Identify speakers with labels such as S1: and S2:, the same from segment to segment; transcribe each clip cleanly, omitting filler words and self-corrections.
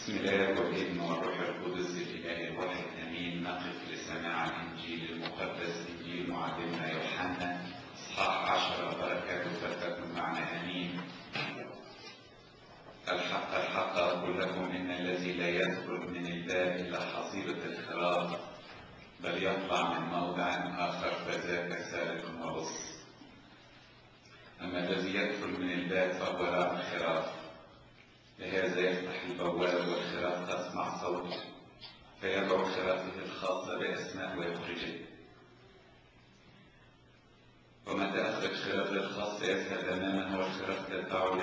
S1: بسم الله والابن والروح القدس الإله الواحد آمين. نقف لسماع الإنجيل المقدس، إنجيل معلمنا يوحنا إصحاح 10. بركاته فلتكن معنا آمين. الحق الحق أقول لكم إن الذي لا يدخل من الباب إلا حصيلة الخراف، بل يطلع من موضع آخر فذاك سارق ولص. أما الذي يدخل من الباب فهو راعي الخراف، لهذا يفتح البواب والخراف تسمع صوته، فيدعو خرافه الخاصة بأسماء ويخرجه. ومتى أخرج خرافه الخاصة يذهب أمامه والخراف تتبعه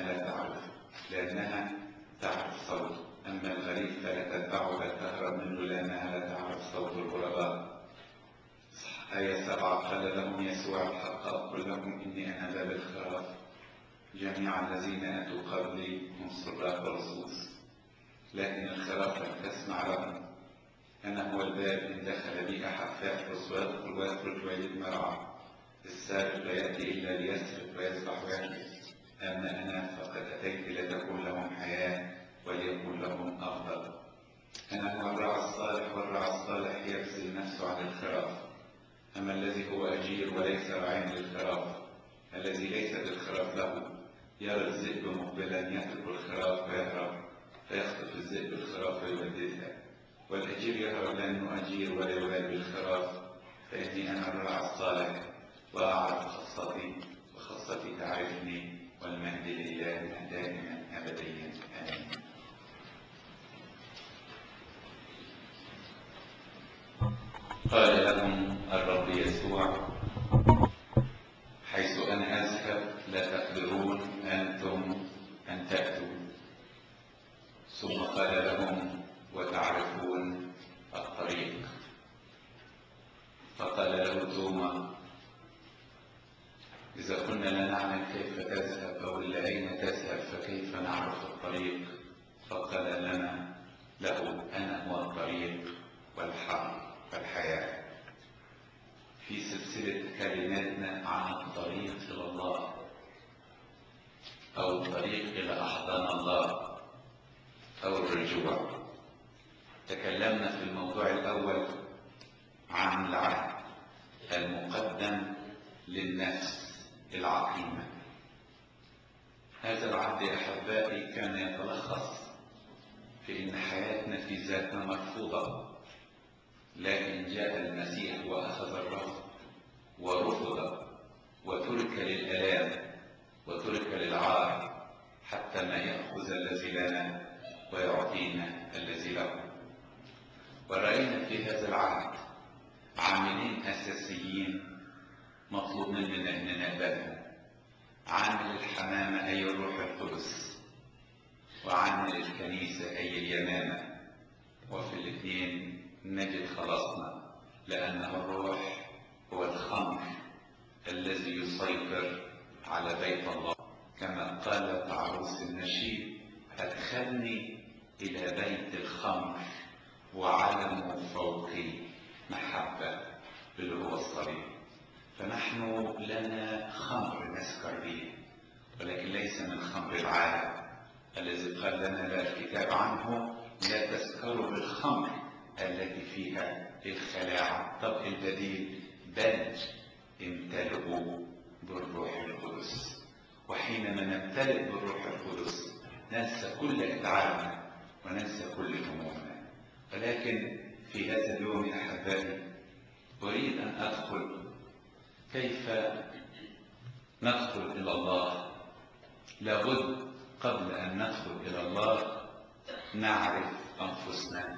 S1: لأنها تعرف صوته. أما الغريب فلا تتبعه بل تهرب منه لأنها لا تعرف صوت الغرباء. آية 7. قال لهم يسوع الحق أقول لكم إني أنا باب الخراف، جميع الذين أتوا قبلي هم سراق ولصوص، لكن الخراف لم تسمع لهم. أنا هو الباب، إن دخل بي أحد فيحرس ويدخل ويخرج ويجد مرعى. السارق لا يأتي إلا ليسرق ويذبح ويقتل، أما أنا فقد أتيت لتكون لهم حياة وليكون لهم أفضل. أنا هو الراعي الصالح، والراعي الصالح يبذل نفسه عن الخراف. أما الذي هو أجير وليس راعيا للخراف، الذي ليس بالخراف له، يرى الذئب مقبلا يترك الخراف ويهرب، فيخطف الذئب الخراف ويبددها. والأجير يهرب لأنه أجير ولا يبال بالخراف. فإني أنا الراعي الصالح وأعرف خاصتي وخاصتي تعرفني، والمجد لله دائما أبديا آمين. قال لهم الرب يسوع: حيث أنا أذهب لا تقدرون أنتم أن تأتوا. ثم قال لهم: وتعرفون الطريق. فقال له توما: إذا كنا لا نعلم كيف تذهب أو إلى أين تذهب فكيف نعرف الطريق؟ فقال له: أنا هو الطريق والحق والحياة. في سلسلة كلماتنا عن الطريق إلى الله، أو الطريق إلى أحضان الله، أو الرجوع. تكلمنا في الموضوع الأول عن العهد المقدم للنفس العقيمة. هذا العهد يا أحبائي كان يتلخص في إن حياتنا في ذاتنا مرفوضة، لكن جاء المسيح وأخذ الرفض ورفض وترك للآلام وترك للعار، حتى ما يأخذ الذي لنا ويعطينا الذي له. ورأينا في هذا العهد عاملين أساسيين مطلوب مننا أن نقبلهم: عامل الحمامة أي الروح القدس، وعامل الكنيسة أي اليمامة. وفي الاثنين نجد خلاصنا، لأنه الروح هو الخمر الذي يسيطر على بيت الله، كما قالت عروس النشيد: أدخلني إلى بيت الخمر وعلم فوقي محبة، اللي هو الصليب. فنحن لنا خمر نسكر به، ولكن ليس من خمر العالم الذي قال لنا الكتاب عنه: لا تسكروا بالخمر التي فيها الخلاعة. طب البديل: بل امتلئوا بالروح القدس. وحينما نمتلئ بالروح القدس ننسى كل إتعابنا وننسى كل همومنا. ولكن في هذا اليوم يا أحبائي أريد أن أدخل كيف ندخل إلى الله. لابد قبل أن ندخل إلى الله نعرف أنفسنا.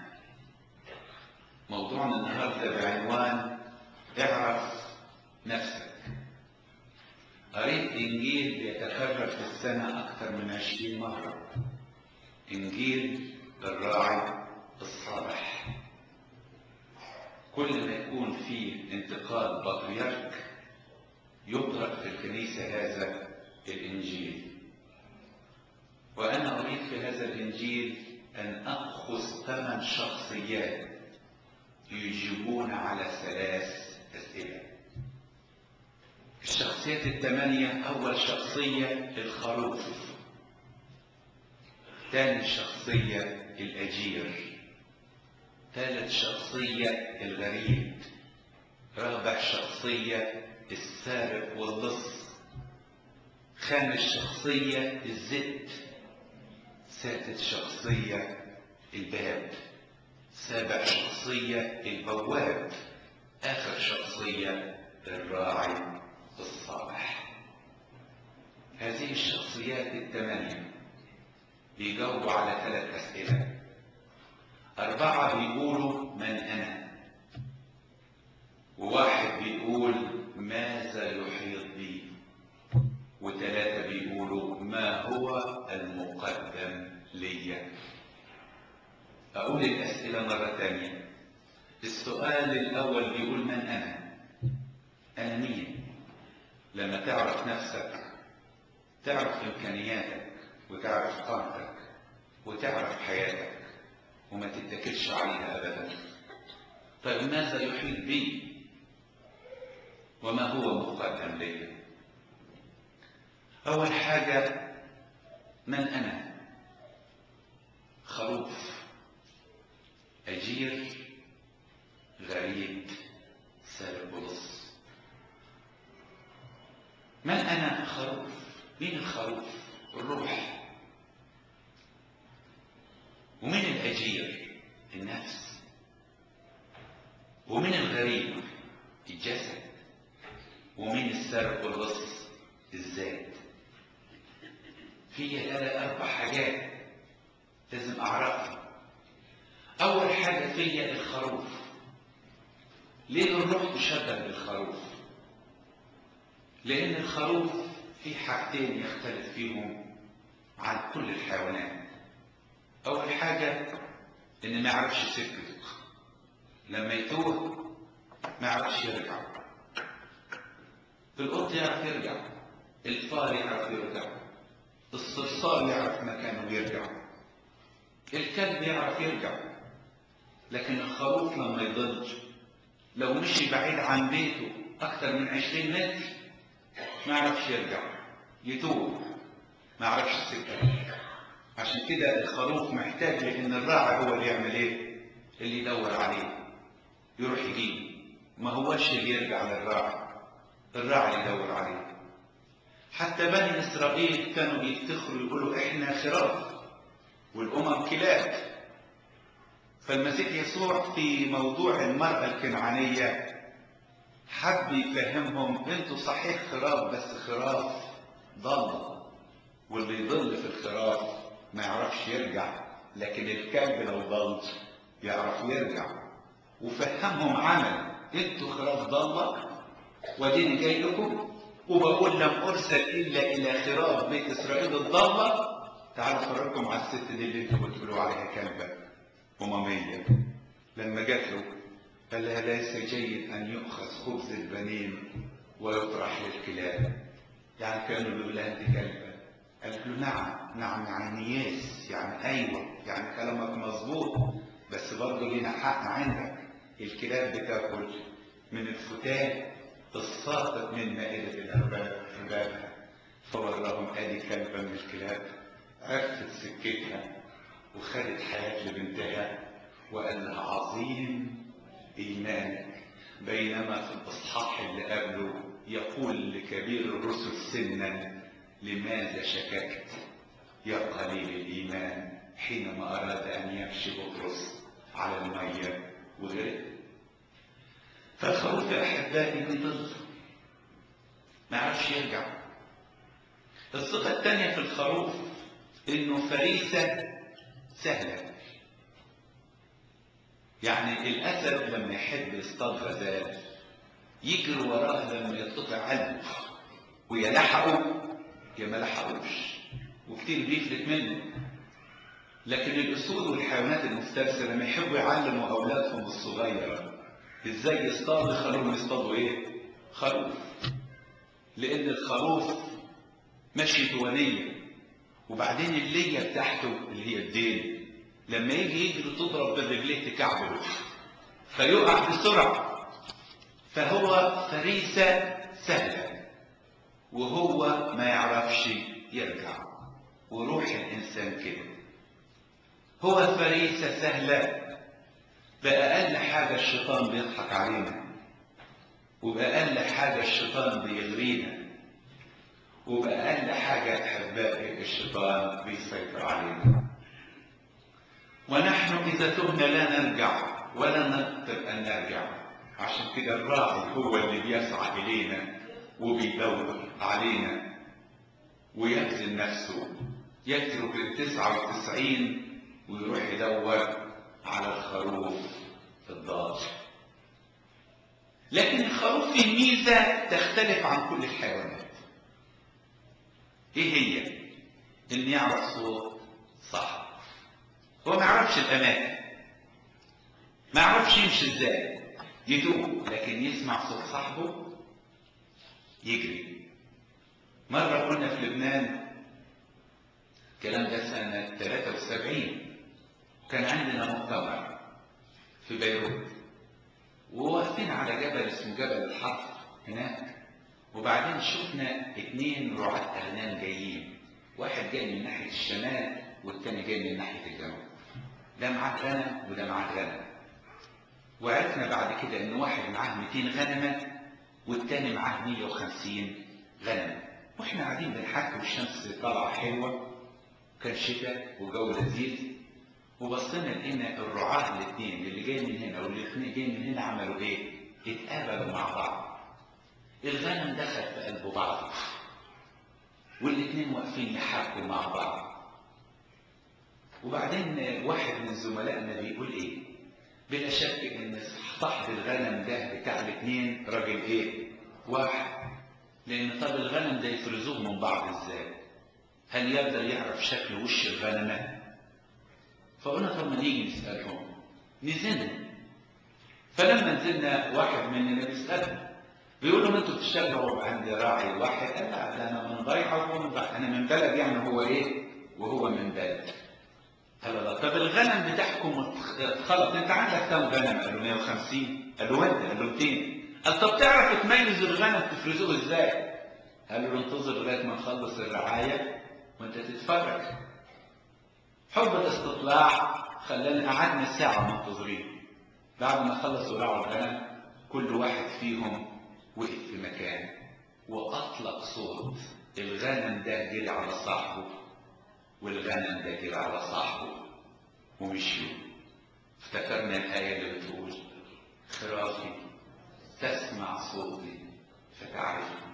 S1: موضوعنا النهارده بعنوان اعرف نفسك. قريت إنجيل بيتكرر في السنة أكثر من 20 مرة، إنجيل الراعي الصالح. كل ما يكون فيه انتقال بطريرك يقرأ في الكنيسة هذا الإنجيل. وأنا أريد في هذا الإنجيل أن أخذ 8 شخصيات يجيبون على 3 أسئلة. الشخصيات ال8: أول شخصية الخروف، تاني شخصية الأجير. ثالث شخصية الغريب. رابع شخصية السارق واللص. خامس شخصية الزد. سادس شخصية الباب. سابع شخصية البواب. آخر شخصية الراعي الصالح. هذه الشخصيات الثمانية بيجاوبوا على 3 أسئلة. 4 بيقولوا من أنا، و1 بيقول ماذا يحيط بي، و3 بيقولوا ما هو المقدم لي. أقول الأسئلة مرة تانية. السؤال الأول بيقول من أنا؟ أنا مين؟ لما تعرف نفسك تعرف إمكانياتك وتعرف قامتك وتعرف حياتك وما تتكلش عليها أبدا. طيب ماذا يحيط بي؟ وما هو مقدم لي؟ أول حاجة من أنا؟ خروف، أجير، غريب، سارق ولص. من أنا؟ خروف. مين الخروف؟ الروح. ومن الأجير؟ النفس. ومن الغريب؟ الجسد. ومن السارق واللص؟ الذات. في 4 حاجات لازم أعرفها. أول حاجة فيا الخروف. ليه الروح تشبه بالخروف؟ لأن الخروف في حاجتين يختلف فيهم عن كل الحيوانات. أول حاجة إن ما يعرفش سكته، لما يتوه ما يعرفش يرجع. القط يعرف يرجع، الفار يعرف يرجع، الصرصار يعرف مكانه ويرجع، الكلب يعرف يرجع. لكن الخروف لما يضج لو مشي بعيد عن بيته أكثر من 20 متر ما يعرفش يرجع، يتوه، ما يعرفش السكة. عشان كده الخروف محتاج لأن الراعي هو اللي يعمل إيه؟ اللي يدور عليه، يروح يجيب. ما هوش اللي يرجع للراعي، الراعي يدور عليه. حتى بني إسرائيل كانوا بيفتخروا يقولوا إحنا خراف والأمم كلاب. فالمسيح يسوع في موضوع المرأة الكنعانية حب يفهمهم انتوا صحيح خراف بس خراف ضل، واللي يضل في الخراف ما يعرفش يرجع، لكن الكلب لو ضل يعرف يرجع. وفهمهم عمل انتوا خراف ضالة وديني جاي لكم وبقول لم ارسل الا الى خراف بيت اسرائيل الضالة. تعالوا افرجكم على الست دي اللي انتوا بتقولوا عليها كلبة أممية. لما جات له قال لها ليس جيد أن يؤخذ خبز البنين ويطرح للكلاب. يعني كانوا بيقول لها أنت كلبة. قالت له نعم نعم يعني يس يعني أيوة يعني كلامك مظبوط، بس برضه لينا حق عندك. الكلاب بتاكل من الفتات الساقط من مائدة الأرباب. فوراهم ادي كلبة من الكلاب عرفت سكتها وخدت حياة لبنتها وقال لها عظيم إيمانك. بينما في الإصحاح اللي قبله يقول لكبير الرسل سنا لماذا شككت يا قليل الإيمان حينما أراد أن يمشي بطرس على المية وغرق. فالخروف يا أحبائي بيضل ما يعرفش يرجع. الصفة الثانية في الخروف إنه فريسة سهلة. يعني الأسد لما يحب يصطاد غزال يجري وراه لما يتقطع قلبه ويلحقه يا ما لحقوش وكتير بيفلت منه. لكن الأسود والحيوانات المفترسة لما يحبوا يعلموا أولادهم الصغيرة إزاي يصطادوا يخلوهم يصطادوا إيه؟ خروف. لأن الخروف ماشي دوانية وبعدين اللية بتاعته اللي هي الدين لما يجي يجري تضرب برجليه تكعبله فيقع بسرعة. فهو فريسة سهلة وهو ما يعرفش يرجع. وروح الإنسان كده هو فريسة سهلة. بأقل حاجة الشيطان بيضحك علينا، وبأقل حاجة الشيطان بيغرينا، وبأقل حاجة أحبائي الشيطان بيسيطر علينا. ونحن إذا تبنا لا نرجع ولا نقدر أن نرجع. عشان كده الراعي هو اللي بيسعى إلينا وبيدور علينا ويبذل نفسه، يترك 99 ويروح يدور على الخروف الضال. لكن الخروف فيه ميزة تختلف عن كل الحيوانات. ايه هي؟ ان يعرف صوت صاحبه. هو ما يعرفش الاماكن، ما يعرفش يمشي ازاي، يتوه، لكن يسمع صوت صاحبه يجري. مرة كنا في لبنان، الكلام ده سنة 73، كان عندنا مؤتمر في بيروت، وواقفين على جبل اسمه جبل الحرف هناك. وبعدين شفنا 2 رعاة أغنام جايين، واحد جاي من ناحية الشمال والتاني جاي من ناحية الجنوب. ده معاه غنم وده معاه غنم. وعرفنا بعد كده ان واحد معاه 200 غنمة والتاني معاه 150 غنم. واحنا قاعدين بنحكي والشمس طالعة حلوة، كان شتاء وجو لذيذ، وبصينا لقينا الرعاة الاثنين اللي جاي من هنا واللي جاي من هنا عملوا ايه؟ اتقابلوا مع بعض. الغنم دخل في قلب بعض والاثنين واقفين يحكوا مع بعض. وبعدين واحد من زملائنا بيقول ايه؟ بلا شك ان صاحب الغنم ده بتاع الاثنين راجل ايه؟ واحد. لان طب الغنم ده يفرزوه من بعض ازاي؟ هل يقدر يعرف شكل وش الغنمة؟ فقلنا طب ما نيجي نسألهم. نزلنا، فلما نزلنا واحد مننا بيسألهم، بيقول لهم انتوا بتشتغلوا عند راعي واحد؟ قال لا ده انا من ضيعه ومن ضيعه، انا من بلد يعني هو ايه وهو من بلد. قال لا طب الغنم بتاعكم اتخلط، انت عندك كم غنم؟ قالوا 150. قالوا وانت؟ قالوا 200. قال طب تعرف تميز الغنم تفرزوه ازاي؟ قالوا له انتظر لغايه ما نخلص الرعايه وانت تتفرج. حب الاستطلاع خلانا قعدنا ساعه منتظرين. بعد ما خلصوا رعوا الغنم كل واحد فيهم وقف في مكان واطلق صوت. الغنم ده جري على صاحبه والغنم ده جري على صاحبه ومشيوا. افتكرنا الآية اللي بتقول خرافي تسمع صوتي فتعرفني.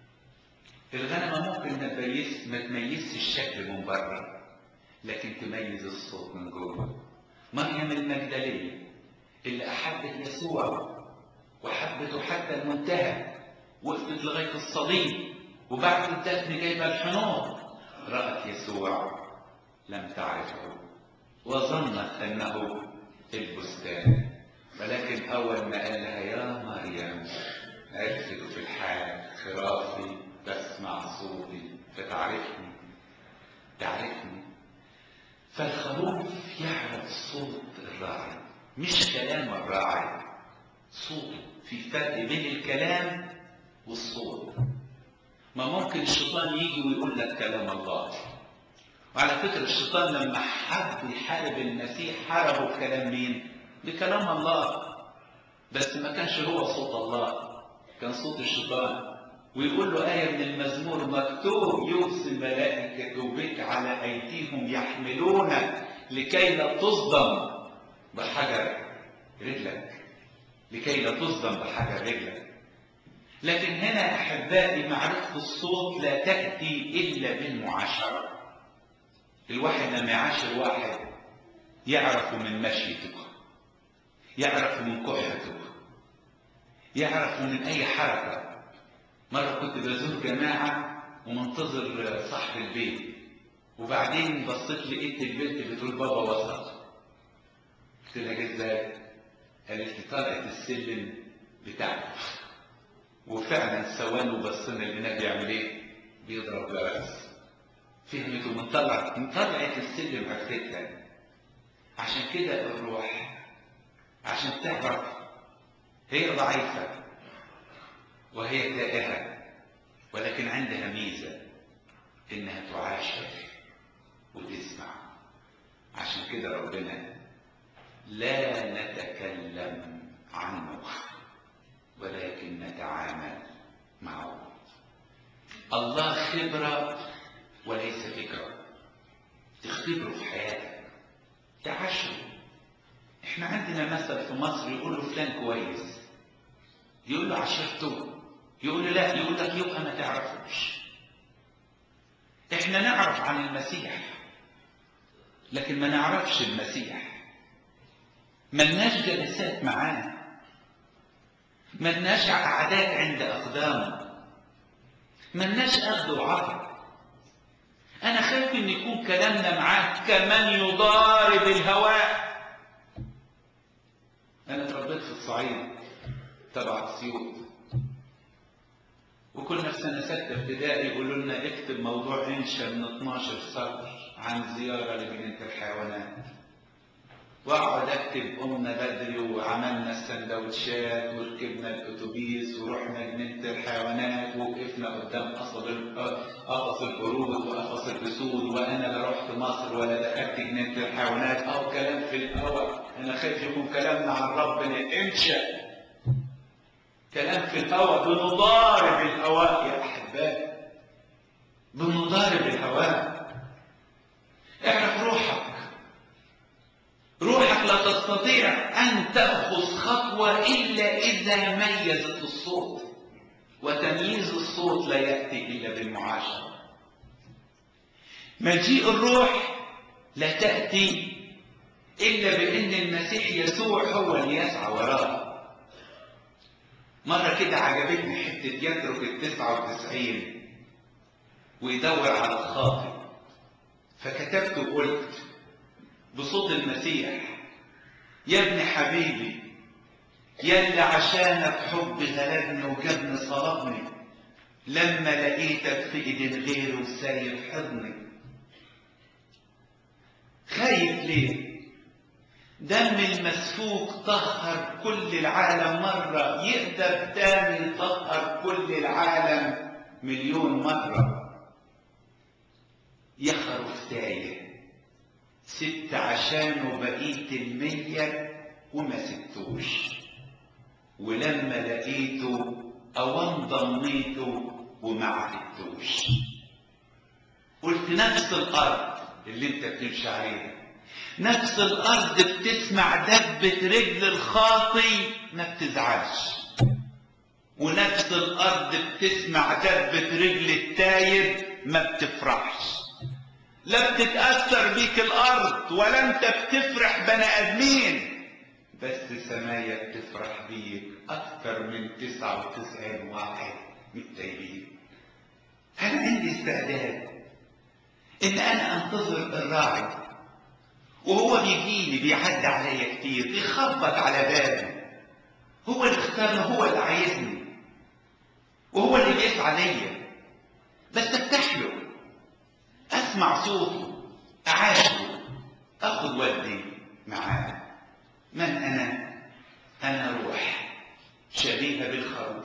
S1: الغنمة ممكن ما تميزش الشكل من بره لكن تميز الصوت من جوه. مريم المجدلية اللي أحبت يسوع وحبته حتى المنتهى، وقفت لغاية الصليب وبعد الدفن جايبة الحنوط، رأت يسوع لم تعرفه وظنت أنه البستان، ولكن أول ما قال لها يا مريم عرفت في الحال خرافي تسمع صوتي فتعرفني. تعرفني. فالخروف يعرف صوت الراعي مش كلام الراعي، صوته. في فرق بين الكلام والصوت. ما ممكن الشيطان يجي ويقول لك كلام الله. وعلى فكرة الشيطان لما حب يحارب المسيح حاربه بكلام مين؟ بكلام الله. بس ما كانش هو صوت الله، كان صوت الشيطان. ويقول له آية من المزمور مكتوب يوصي الملائكة بك على أيديهم يحملونك لكي لا تصدم بحجر رجلك، لكي لا تصدم بحجر رجلك. لكن هنا أحبائي معرفة الصوت لا تأتي إلا بالمعاشرة. الواحد لما يعاشر واحد يعرف من مشيته، يعرف من كحته، يعرف من أي حركة. مرة كنت بزور جماعة ومنتظر صاحب البيت، وبعدين بصيت لقيت البنت بتقول بابا وصل. قلت لها ازاي؟ قالت لي طلعت السلم بتاعته. وفعلا ثواني وبصينا لقيناه بيعمل ايه؟ بيضرب جرس. فهمت ومن طلعت السلم عرفتها. عشان كده الروح عشان تعرف هي ضعيفة وهي تائهة، ولكن عندها ميزة انها تعاشر وتسمع. عشان كده ربنا لا نتكلم عنه ولكن نتعامل معه. الله خبرة وليس فكرة. تختبره في حياتك، تعاشره. احنا عندنا مثل في مصر يقول له فلان كويس، يقول له عشرته، يقول له لا، يقول لك يبقى ما تعرفوش. احنا نعرف عن المسيح لكن ما نعرفش المسيح. ملناش جلسات معاه، ملناش قعدات عند أقدامه، ملناش أخذ وعطاء. أنا خايف إن يكون كلامنا معاه كمن يضارب الهواء. أنا اتربيت في الصعيد تبع أسيوط، وكنا في سنة 6 ابتدائي يقولوا لنا اكتب موضوع انشا من 12 سطر عن زيارة لجنينة الحيوانات. واقعد اكتب قمنا بدري وعملنا السندوتشات وركبنا الاتوبيس ورحنا جنينة الحيوانات ووقفنا قدام قفص القرود وقفص الاسود، وانا لا رحت مصر ولا دخلت جنينة الحيوانات او كلام في الهواء. انا خايف يكون كلامنا عن ربنا انشا كلام في الهواء. بنضارب الهواء يا احبائي، بنضارب الهواء. اعرف روحك. روحك لا تستطيع أن تأخذ خطوة إلا إذا ميزت الصوت، وتمييز الصوت لا يأتي إلا بالمعاشرة. مجيء الروح لا تأتي إلا بأن المسيح يسوع هو اللي يسعى وراه. مرة كده عجبتني حتة يترك 99 ويدور على الخاطئ، فكتبت وقلت بصوت المسيح: يا ابن حبيبي، يا اللي عشانك حب غلبني وجبني صلبني، لما لقيتك في ايدين غيري وسايب حضني. خايف ليه؟ دم المسفوك طهر كل العالم مرة، يقدر تاني يطهر كل العالم مليون مرة. يا خروف تايه، سبت عشانه بقيت 100 وما سبتوش، ولما لقيته اوان ضميته وما عرفتوش. قلت نفس الارض اللي انت بتمشي عليها، نفس الارض بتسمع دبة رجل الخاطي ما بتزعلش، ونفس الارض بتسمع دبة رجل التايب ما بتفرحش. لا بتتأثر بيك الأرض ولا أنت بتفرح بني آدمين، بس سمايا بتفرح بيك أكثر من 99 واحد متايبين. أنا عندي استعداد إن أنا أنتظر الراعي وهو بيجيني بيعدي عليا كتير، بيخبط على بابي. هو اللي اختارني، هو اللي عايزني، وهو اللي بيسعى ليا، بس افتح له، اسمع صوته، اعاشره، اخذ ودي معاه. من انا؟ انا روح شبيهه بالخروف،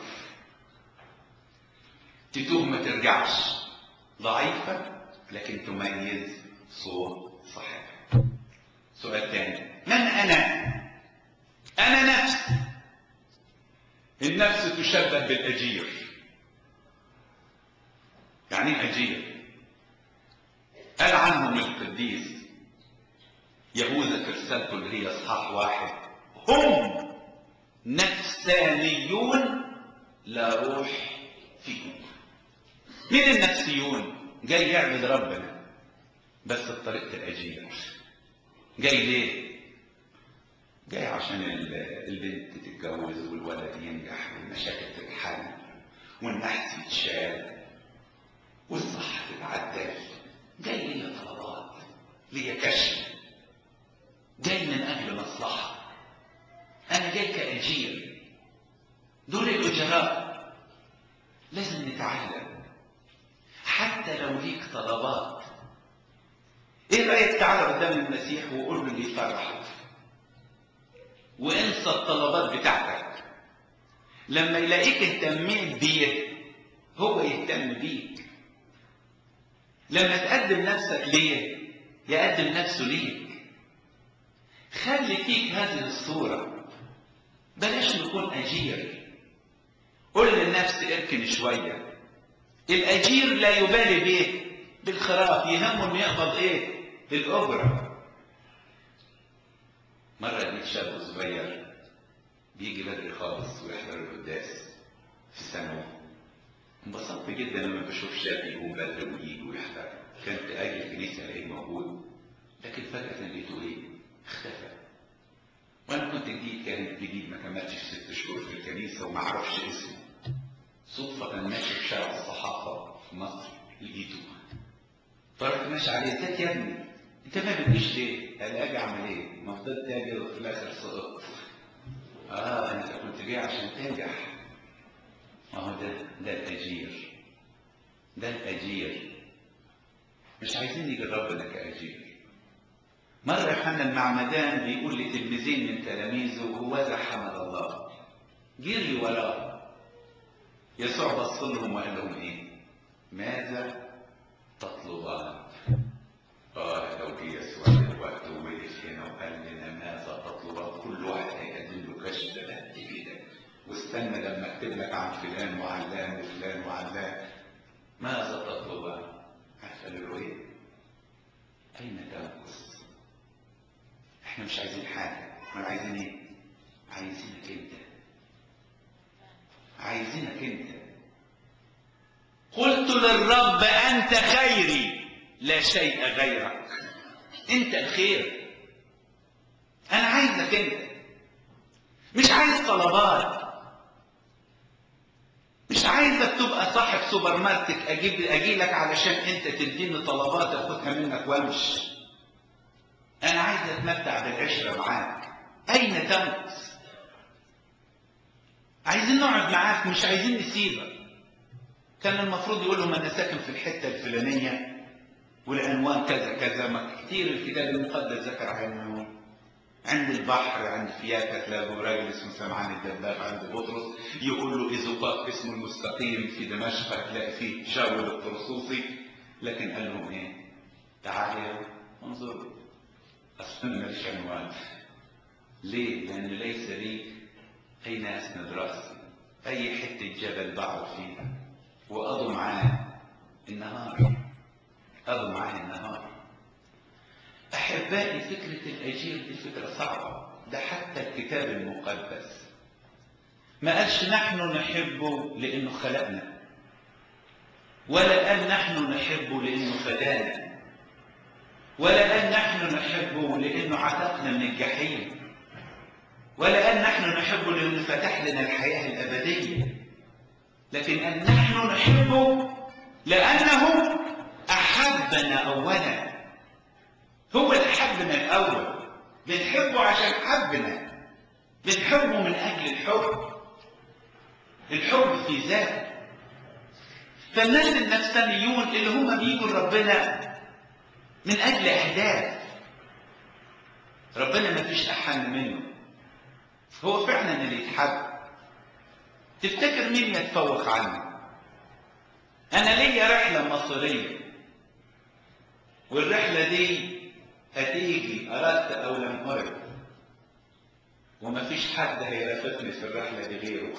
S1: تتوه ما ترجعش، ضعيفه لكن تميز صوت صاحبها. سؤال تاني: من انا؟ انا نفس. النفس تشبه بالاجير. يعني ايه اجير؟ قال عنهم القديس يهوذا في رسالته اللي هي اصحاح 1: هم نفسانيون لا روح فيهم. مين النفسيون؟ جاي يعبد ربنا بس بطريقه الاجير. جاي ليه؟ جاي عشان البنت تتجوز والولد ينجح والمشاكل تتحل والنحس يتشال والصحه تتعدل. جاي ليا طلبات، ليا كشف، جاي من اجل مصلحه. انا جاي كاجير. دول الاجراء. لازم نتعلم حتى لو ليك طلبات. ايه رايك تعالى قدام المسيح وقول له اللي يفرحك، وانسى الطلبات بتاعتك. لما يلاقيك اهتميت بيه هو يهتم بيك. لما تقدم نفسك ليه يقدم نفسه ليك. خلي فيك هذه الصورة. بلاش نكون أجير. قل للنفس اركن شوية. الأجير لا يبالي بيه بالخراف، يهمه انه يقبض ايه؟ الأجرة. مرة لقيت شاب صغير بيجي بدري خالص ويحضر القداس في الثانوي. انبسطت جدا لما بشوف شاب يقوم بدري ويجي ويحضر. كنت اجي الكنيسة الاقيه موجود، لكن فجأة لقيته ايه؟ اختفى. وانا كنت جديد، كان جديد ما كملتش 6 شهور في الكنيسة وما اعرفش اسمه. صدفة ماشي في شارع الصحافة في مصر لقيته. فرحت ماشي عليه، ازيك يا ابني؟ انت ما بتجيش ليه؟ قال اجي اعمل ايه؟ ما فضلت اجي وفي الاخر سقطت. انت كنت جاي عشان تنجح. ما هو ده الاجير. ده الاجير. مش عايزين نيجي ربنا كاجير. مرة يوحنا المعمدان بيقول لتلميذين من تلاميذه هوذا حمد الله، جري وراه. يسوع بص لهم وقال لهم ايه؟ ماذا تطلبان؟ لو جه يسوع دلوقتي ووقف هنا وقال لنا ماذا تطلبان، كل واحد هيقدم له كشف قد كده. واستنى لما اكتب لك عن فلان وعلان وفلان وعلان. ماذا تطلبان؟ قال له ايه؟ اين تمكث؟ احنا مش عايزين حاجه، ما عايزين ايه؟ عايزينك انت. عايزينك انت. قلت للرب انت خيري لا شيء غيرك. انت الخير. انا عايزك انت. مش عايز طلبات. مش عايزك تبقى صاحب سوبر ماركت اجي لك علشان انت تديني طلبات اخدها منك وامشي. انا عايز اتمتع بالعشره معاك. اين تمكث؟ عايزين نقعد معاك، مش عايزين نسيبك. كان المفروض يقول لهم انا ساكن في الحته الفلانيه والعنوان كذا كذا. ما كتير الكتاب المقدس ذكر عنه. عند البحر، عند فياكا تلاقوا راجل اسمه سمعان الدباغ عند بطرس يقول له إيزوباك اسمه المستقيم في دمشق هتلاقي فيه شاول الطرسوسي. لكن قال لهم ايه؟ تعالوا انظروا، اصلا ماليش عنوان. ليه؟ لأن ليس لي أين أسند رأسي. أي حتة جبل بقعد فيها. وقضوا معاه النهار. قضوا معاه النهار. أحبائي، فكرة الأجير دي فكرة صعبة. ده حتى الكتاب المقدس ما قالش نحن نحبه لأنه خلقنا، ولا قال نحن نحبه لأنه فدانا، ولا قال نحن نحبه لأنه عتقنا من الجحيم، ولا قال نحن نحبه لأنه فتح لنا الحياة الأبدية. لكن قال نحن نحبه لأنه أحبنا أولا. هو اللي حبنا الأول. بنحبه عشان حبنا. بنحبه من أجل الحب. الحب في ذاته. فالناس النفسانيون اللي هم بيجوا لربنا من أجل أهداف. ربنا ما فيش أحن منه. هو فعلا اللي يتحب. تفتكر مين يتفوق عنه؟ أنا ليا رحلة مصيرية، والرحلة دي هتيجي أردت أو لم أرد، وما فيش حد هيرافقني في الرحلة دي غيره.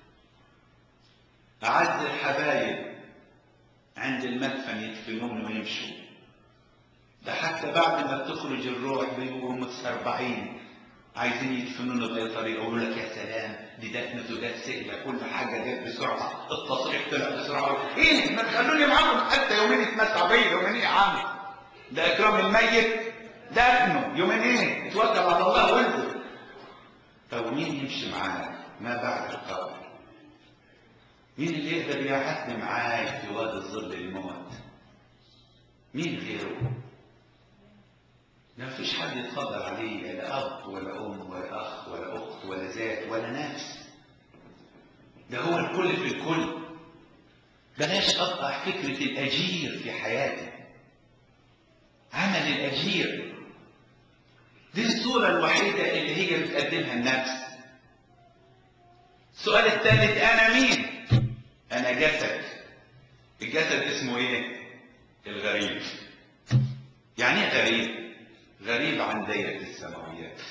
S1: أعز الحبايب عند المدفن يدفنون ويمشوا. ده حتى بعد ما بتخرج الروح بيبقوا متسربعين عايزين يدفنونه بأي طريقة. يقولوا لك يا سلام دي دفنته جت سهلة، كل حاجة جت بسرعة، التصريح طلع بسرعة. إيه ما تخلوني معاكم حتى يومين يتمتع بيا. يومين إيه يا عم؟ ده إكرام الميت. دفنه يومين إيه؟ اتوكل على الله وانزل. طب مين يمشي معاك ما بعد القبر؟ مين اللي يقدر يعدي معاك في وادي ظل الموت؟ مين غيره؟ ما فيش حد يتفضل عليه، لا أب ولا أم ولا أخ ولا أخت ولا ذات ولا نفس. ده هو الكل في الكل. بلاش أقطع فكرة الأجير في حياتي. عمل الأجير دي الصورة الوحيدة اللي هي بتقدمها النفس. السؤال الثالث، أنا مين؟ أنا جسد. الجسد اسمه إيه؟ الغريب. يعني إيه غريب؟ غريب عن دائرة السماويات.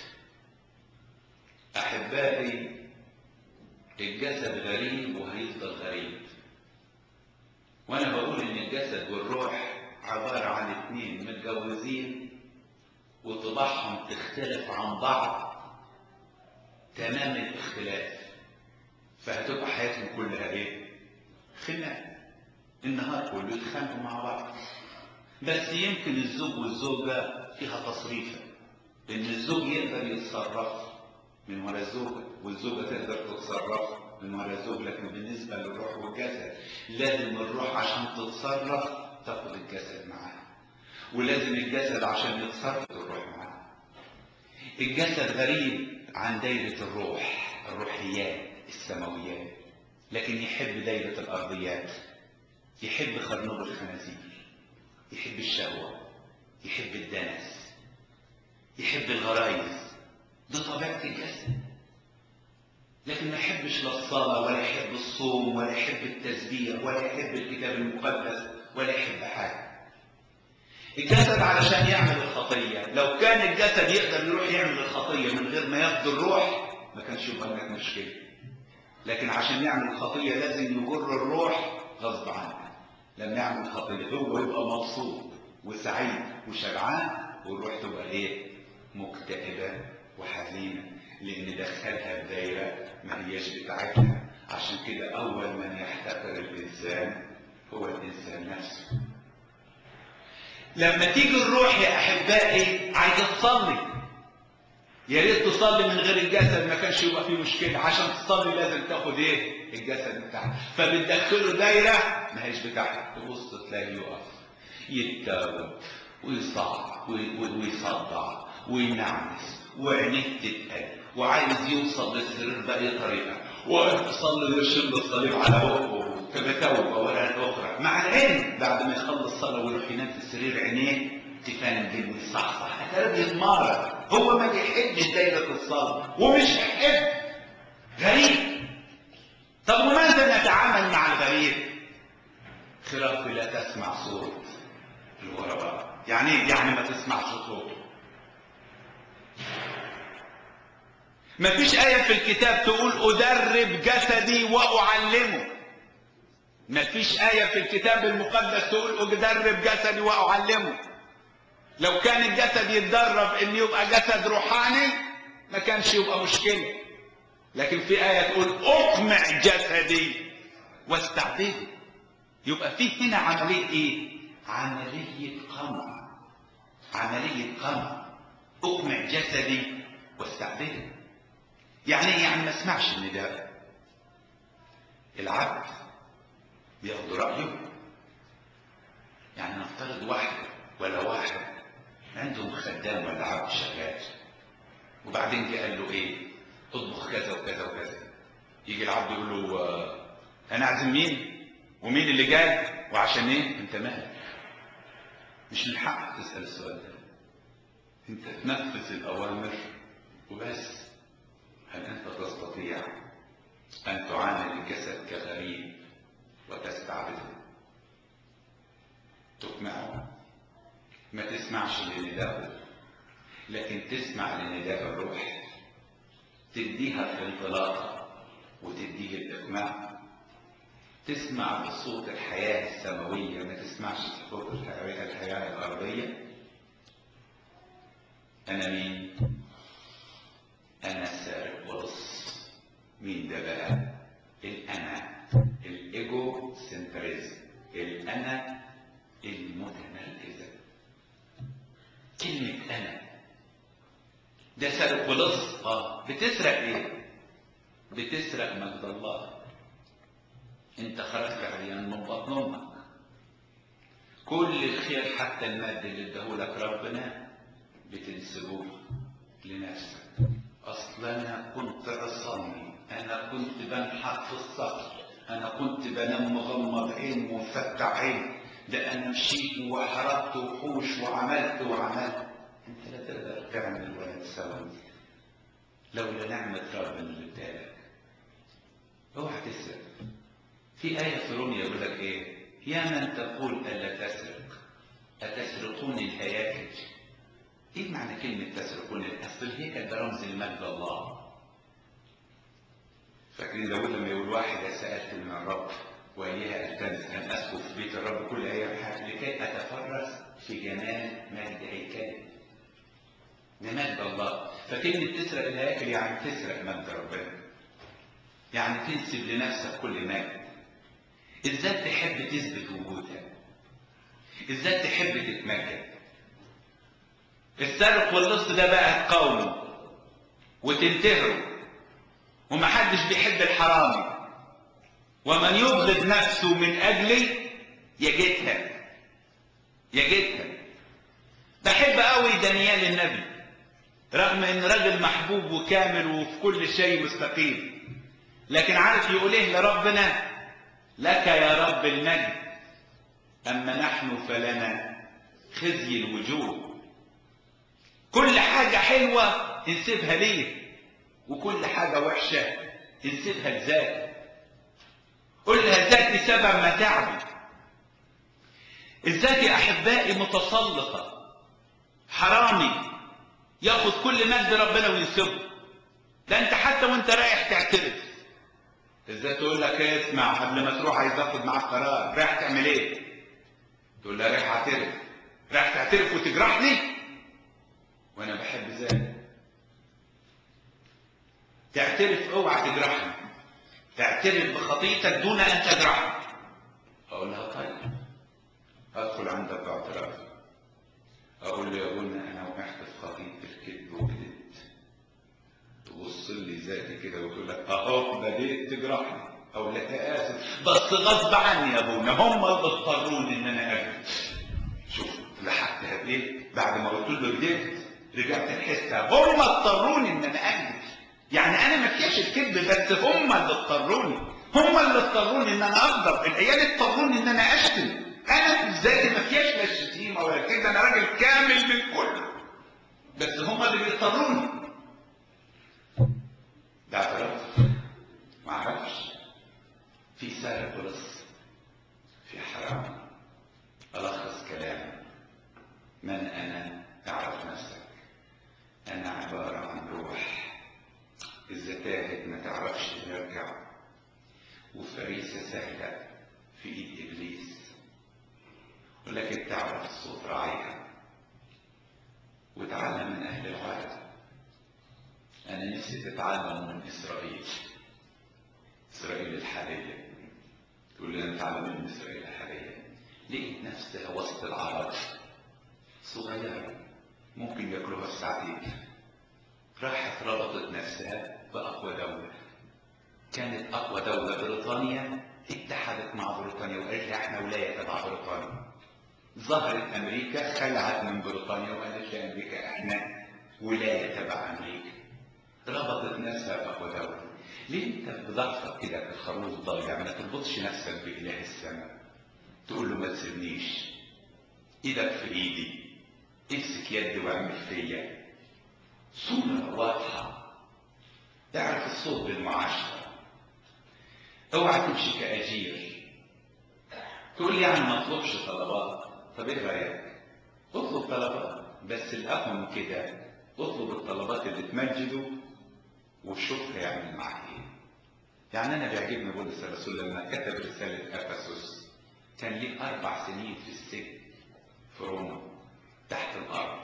S1: أحبائي، الجسد غريب وهيفضل غريب. وأنا بقول إن الجسد والروح عبارة عن اتنين متجوزين وطباعهم تختلف عن بعض تمام الاختلاف، فهتبقى حياتهم كلها ايه؟ خناق، النهار كله يتخانقوا مع بعض. بس يمكن الزوج والزوجة فيها تصريفة، ان الزوج يقدر يتصرف من وراء الزوجة والزوجة تقدر تتصرف من وراء الزوج. لكن بالنسبة للروح والجسد لازم الروح عشان تتصرف تاخد الجسد معاها، ولازم الجسد عشان يتصرف الروح معاه. الجسد غريب عن دايرة الروح، الروحيات السماويات، لكن يحب دايرة الأرضيات، يحب خرنوب الخنازير، يحب الشهوة، يحب الدنس، يحب الغرائز. دي طبيعة الجسد. لكن ما يحبش لا الصلاة ولا يحب الصوم ولا يحب التسبيح ولا يحب الكتاب المقدس ولا يحب حاجة. الجسد علشان يعمل الخطية، لو كان الجسد يقدر يروح يعمل الخطية من غير ما ياخد الروح ما كانش يبقى هناك مشكلة. لكن عشان يعمل الخطية لازم يجر الروح غصب عنه. لما يعمل الخطية هو يبقى مبسوط وسعيد وشبعان، والروح تبقى ايه؟ مكتئبة وحزينة، لأن دخلها في دايرة ما هياش بتاعتها. عشان كده أول من يحتقر الإنسان هو الإنسان نفسه. لما تيجي الروح يا أحبائي عايزة تصلي، يا ريت تصلي من غير الجسد ما كانش يبقى فيه مشكلة. عشان تصلي لازم تاخد ايه؟ الجسد بتاعك. فبتدخله دايرة ما هيش بتاعتك، تبص تلاقيه يقف يتاوب ويصعق ويصدع وينعمس وعينيه تتقل وعايز يوصل للسرير بأي طريقة، وقف يصلي ويشد الصليب على بقه كبتوبة ولا أخرى مع العلم بعد ما يخلص صلاة ويروح ينام في السرير عينيه تفنجل ويصحصح. هتلاقيه بيتمرن. هو ما بيحبش دايرة الصلاة ومش بيحب. غريب. طب وماذا نتعامل مع الغريب؟ خراف لا تسمع صوت الغرباء. يعني ايه؟ يعني ما تسمعش صوته. ما فيش آية في الكتاب تقول أدرب جسدي وأعلمه. ما فيش آية في الكتاب المقدس تقول أدرب جسدي وأعلمه. لو كان الجسد يتدرب إن يبقى جسد روحاني ما كانش يبقى مشكلة. لكن في آية تقول أقمع جسدي واستعبده. يبقى في هنا عملية إيه؟ عملية قمع. عملية قمع. أقمع جسدي واستعبده. يعني إيه؟ يعني ما اسمعش النداء. العبد بياخد رأيه. يعني نفترض واحد ولا واحد عندهم خدام ولا عبد شغال، وبعدين جه قال له ايه؟ اطبخ كذا وكذا وكذا. يجي العبد يقول له انا اعزم مين؟ ومين اللي جاي؟ وعشان ايه؟ انت مالك؟ مش من حقك تسأل السؤال ده. انت تنفذ الاوامر وبس. هل انت تستطيع ان تعامل الجسد كغريب وتستعبده؟ تقمعه؟ ما تسمعش لنداءه، لكن تسمع لنداء الروح، تديها في انطلاقه وتديه الاقماع. تسمع بصوت الحياه السماويه، ما تسمعش بصوت الحياه الارضيه. انا مين؟ انا سارق ولص. مين ده بقى؟ الانا، الايجو سنتريزم، الانا المتمركزه. كلمه انا ده سارق ولص. بتسرق ايه؟ بتسرق مجد الله. انت خرجت عريان من بطن امك. كل الخير حتى المادي اللي اداهولك ربنا بتنسبوه لنفسك. اصل انا كنت اصلي، انا كنت بنحت في الصخر، انا كنت بنام مغمض عين ومفتح عين، ده انا مشيت وحرقت وحوش وعملت. انت لا تقدر تعمل ولا تسوي لولا نعمة ربنا اللي ادالك. اوعى تسرق. في آية في روميا يقول لك ايه؟ يا من تقول ألا تسرق أتسرقون الهياكل ايه معنى كلمة تسرقون؟ اصل الهيكل ده رمز لمجد الله. فاكرين داود لما يقول واحد سألت من الرب وإياها التمس أن أسكن في بيت الرب كل أيام حياتي لكي أتفرس في جمال مجد هيكله. ده مجد الله. فكلمة تسرق الهيكل يعني تسرق مجد ربنا، يعني تنسب لنفسك كل مجد. ازاي تحب تثبت وجودك؟ ازاي تحب تتمجد؟ السرق واللص ده بقى تقاومه وتنتهره، ومحدش بيحب الحرامي. ومن يبغض نفسه من أجلي يجدها. بحب قوي دانيال النبي، رغم ان راجل محبوب وكامل وفي كل شيء مستقيم، لكن عارف يقول ايه لربنا؟ لك يا رب المجد، اما نحن فلنا خزي الوجوه. كل حاجة حلوة انسبها ليه، وكل حاجة وحشة انسبها لذاتك. قل لها ذاتي سبب متاعبي. الذات أحبائي متسلطة، حرامي ياخد كل مجد ربنا وينسبه. ده انت حتى وانت رايح تعترف، الذات تقول لك ايه؟ اسمع، قبل ما تروح عايز اخد معاك قرار، رايح تعمل ايه؟ تقول لها رايح اعترف. رايح تعترف وتجرحني؟ وانا بحب ذاتي. تعترف، اوعى تجرحني. تعترف بخطيئتك دون ان تجرحني. اقول لها طيب، ادخل عندك باعتراف، اقول له يا ابونا انا وقعت في خطيئة الكذب وكذبت. تبص لي ذاتي كده وتقول لك اهو بديت تجرحني. اقول لك اسف بس غصب عني يا ابونا، هم اللي اضطروني ان انا اكذب. شوف لحقتها بايه؟ بعد ما قلت له كذبت رجعت لحسها، هم اضطروني ان انا اكذب. يعني انا ما فيهاش الكذب، بس هم اللي اضطروني ان انا اغضب. العيال اضطروني ان انا اشتم. انا في ذاتي ما فيهاش لا شتيمه ولا كده، انا راجل كامل من كله، بس هم اللي بيضطروني. ده اعتراف. ما اعرفش، في سارق ولص، في حرام. الخص كلامي، من انا؟ اعرف نفسك. انا عباره عن روح اذا تاهت ما تعرفش ترجع، وفريسه سهله في ايد ابليس. ولكن تعرف صوت راعيها وتعلم من اهل الغرب. انا نفسي تتعلم من اسرائيل الحاليه. تقول لي انا اتعلم من اسرائيل الحاليه. لقيت نفسها وسط العرب صغيره ممكن ياكلوها في ساعتين، راحت ربطت نفسها باقوى دوله. كانت اقوى دوله بريطانيا، اتحدت مع بريطانيا وقالت لها احنا ولايه تبع بريطانيا. ظهرت امريكا خلعت من بريطانيا وقالت لامريكا احنا ولايه تبع امريكا. ربطت نفسها باقوى دوله. ليه انت بضعفك كده كالخروف ضايع ما تربطش نفسك باله السماء؟ تقول له ما تسيبنيش، ايدك في ايدي، امسك يدي واعمل فيا. صوره واضحه، تعرف الصوت بالمعاشره. اوعى تمشي كاجير. تقول لي يعني ما اطلبش طلبات. طب ايه رايك؟ اطلب طلبات، بس الاقوى من كده اطلب الطلبات اللي تمجده والشكر يعمل معاك ايه. يعني انا بيعجبني بولس الرسول لما كتب رساله افسس، كان ليه 4 سنين في السجن في روما تحت الارض.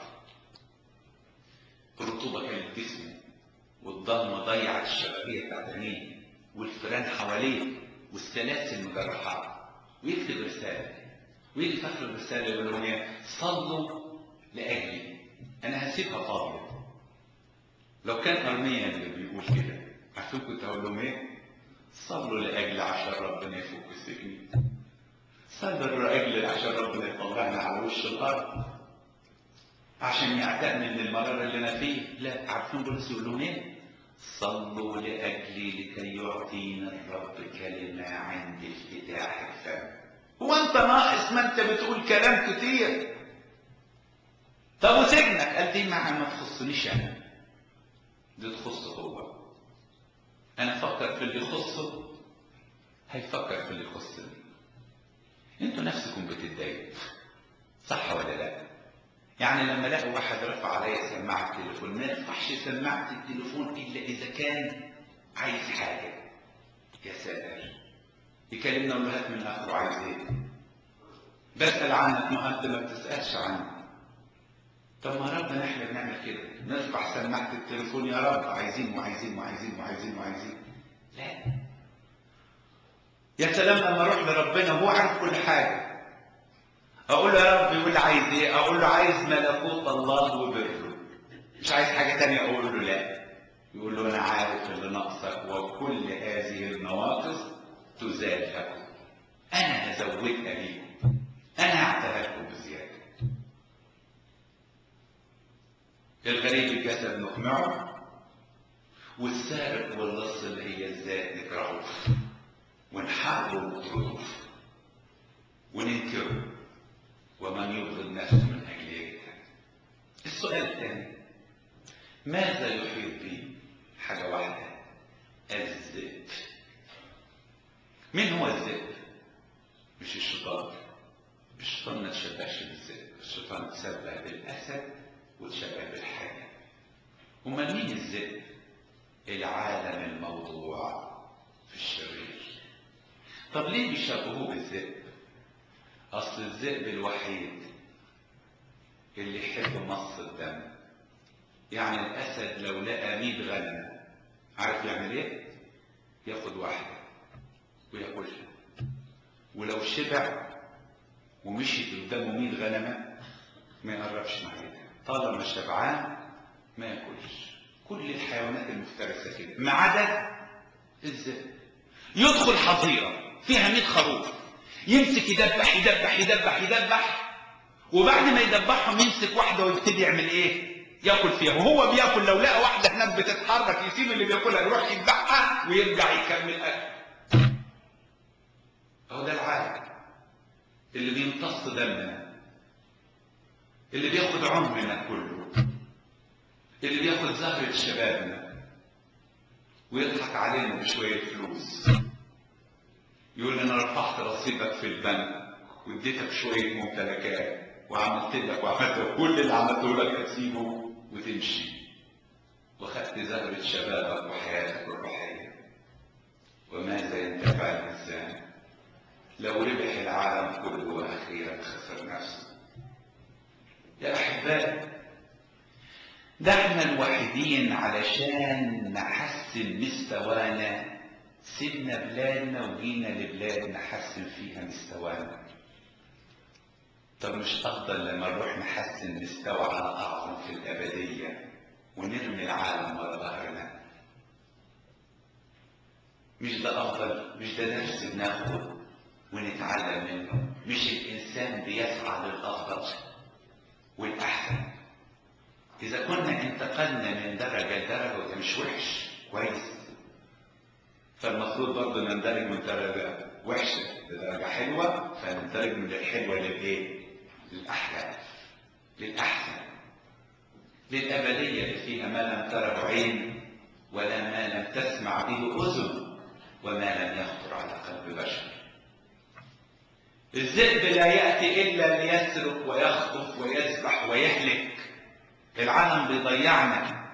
S1: الرطوبه كانت جسمه، والضلمه ضيعت الشبكيه بتاعت عينيه، والفيران حواليه، والسلاسل مجرحات. ويكتب رساله، ويجي في اخر الرساله يقول لهم ايه؟ صلوا لاجلي، انا هسيبها فاضيه. لو كان ارميا اللي بيقول كده، عارفين كنت هقول لهم ايه؟ صلوا لاجلي عشان ربنا يفك سجني. صلوا لاجلي عشان ربنا يطلعنا على وش الارض، عشان يعتقني من المراره اللي انا فيه. لا، عارفين بولس يقول لهم ايه؟ صلوا لاجلي لكي يعطينا الرب كلمه عند افتتاح الفم. هو انت ناقص ما انت بتقول كلام كتير؟ طب وسجنك؟ قال دي ما تخصنيش انا، دي تخصه هو. انا افكر في اللي يخصه، هيفكر في اللي يخصني. انتوا نفسكم بتتضايقوا، صح ولا لا؟ يعني لما الاقي واحد رفع عليا سماعه التليفون، ما يرفعش سماعه التليفون الا اذا كان عايز حاجه. يا ساتر، يكلمنا اقول له هات من اخره عايز ايه؟ بسال عنك، ما انت ما بتسالش عني. طب ما ربنا احنا بنعمل كده، نرفع سماعه التليفون يا رب عايزين وعايزين وعايزين وعايزين وعايزين. لا، يا سلام لما اروح لربنا هو عارف كل حاجه. اقول له يا رب، يقول لي عايز ايه؟ اقول له عايز ملكوت الله وبره، مش عايز حاجه تانية. اقول له لا، يقول له انا عارف اللي ناقصك وكل هذه النواقص تزال لكم، انا هزودها ليكم، انا هعتبرها لكم بزياده. الغريب الجسد نقمعه، والسارق واللص اللي هي الذات نكرهه ونحاربه ونطرده وننكره، ومن يبغض نفسه من اجل يجده. السؤال الثاني، ماذا يحيط بي؟ حاجه واحده، الذئب. مين هو الذئب؟ مش الشيطان. الشيطان ما تشبهش بالذئب، الشيطان تشبه بالاسد وتشبه بالحية. امال مين الذئب؟ العالم الموضوع في الشرير. طب ليه بيشبهوه بالذئب؟ اصل الذئب الوحيد اللي يحب مص الدم. يعني الاسد لو لقى 100 غنم عارف يعمل ايه؟ ياخد واحده وياكلها، ولو شبع ومشيت قدامه 100 غنمه ما يقربش ناحيتها، طالما شبعان ما ياكلش. كل الحيوانات المفترسه كده ما عدا الذئب. يدخل حظيره فيها 100 خروف، يمسك يدبح يدبح يدبح يدبح، وبعد ما يدبحهم يمسك واحده ويبتدي يعمل ايه؟ ياكل فيها. وهو بياكل لو لقى واحده هناك بتتحرك يسيب اللي بياكلها يروح يذبحها ويرجع يكمل اكل. اهو ده العالم اللي بيمتص دمنا، اللي بياخد عمرنا كله، اللي بياخد زهرة شبابنا ويضحك علينا بشوية فلوس. يقول انا رفعت رصيدك في البنك واديتك شوية ممتلكات وعملت لك وعملت كل اللي عملته لك هتسيبه وتمشي، وخدت زهرة شبابك وحياتك الروحية. وماذا ينتفع الإنسان لو ربح العالم كله وأخيرا خسر نفسه؟ يا أحبائي، ده احنا الوحيدين علشان نحسن مستوانا سيبنا بلادنا وجينا لبلاد نحسن فيها مستوانا. طب مش أفضل لما نروح نحسن مستوى على أعظم في الأبدية ونرمي العالم ورا ظهرنا؟ مش ده أفضل؟ مش ده درس بناخده ونتعلم منه؟ مش الإنسان بيسعى للأفضل والأحسن؟ إذا كنا انتقلنا من درجة لدرجة وده مش وحش، كويس، فالمفروض برضه نندرج من درجة وحشة لدرجة حلوة، فنندرج من الحلوة للإيه؟ للأحلى، للأحسن، للأبدية اللي فيها ما لم تره عين ولا ما لم تسمع به أذن وما لم يخطر على قلب بشر. الذئب لا يأتي إلا ليسرق ويخطف ويذبح ويهلك. العالم بيضيعنا.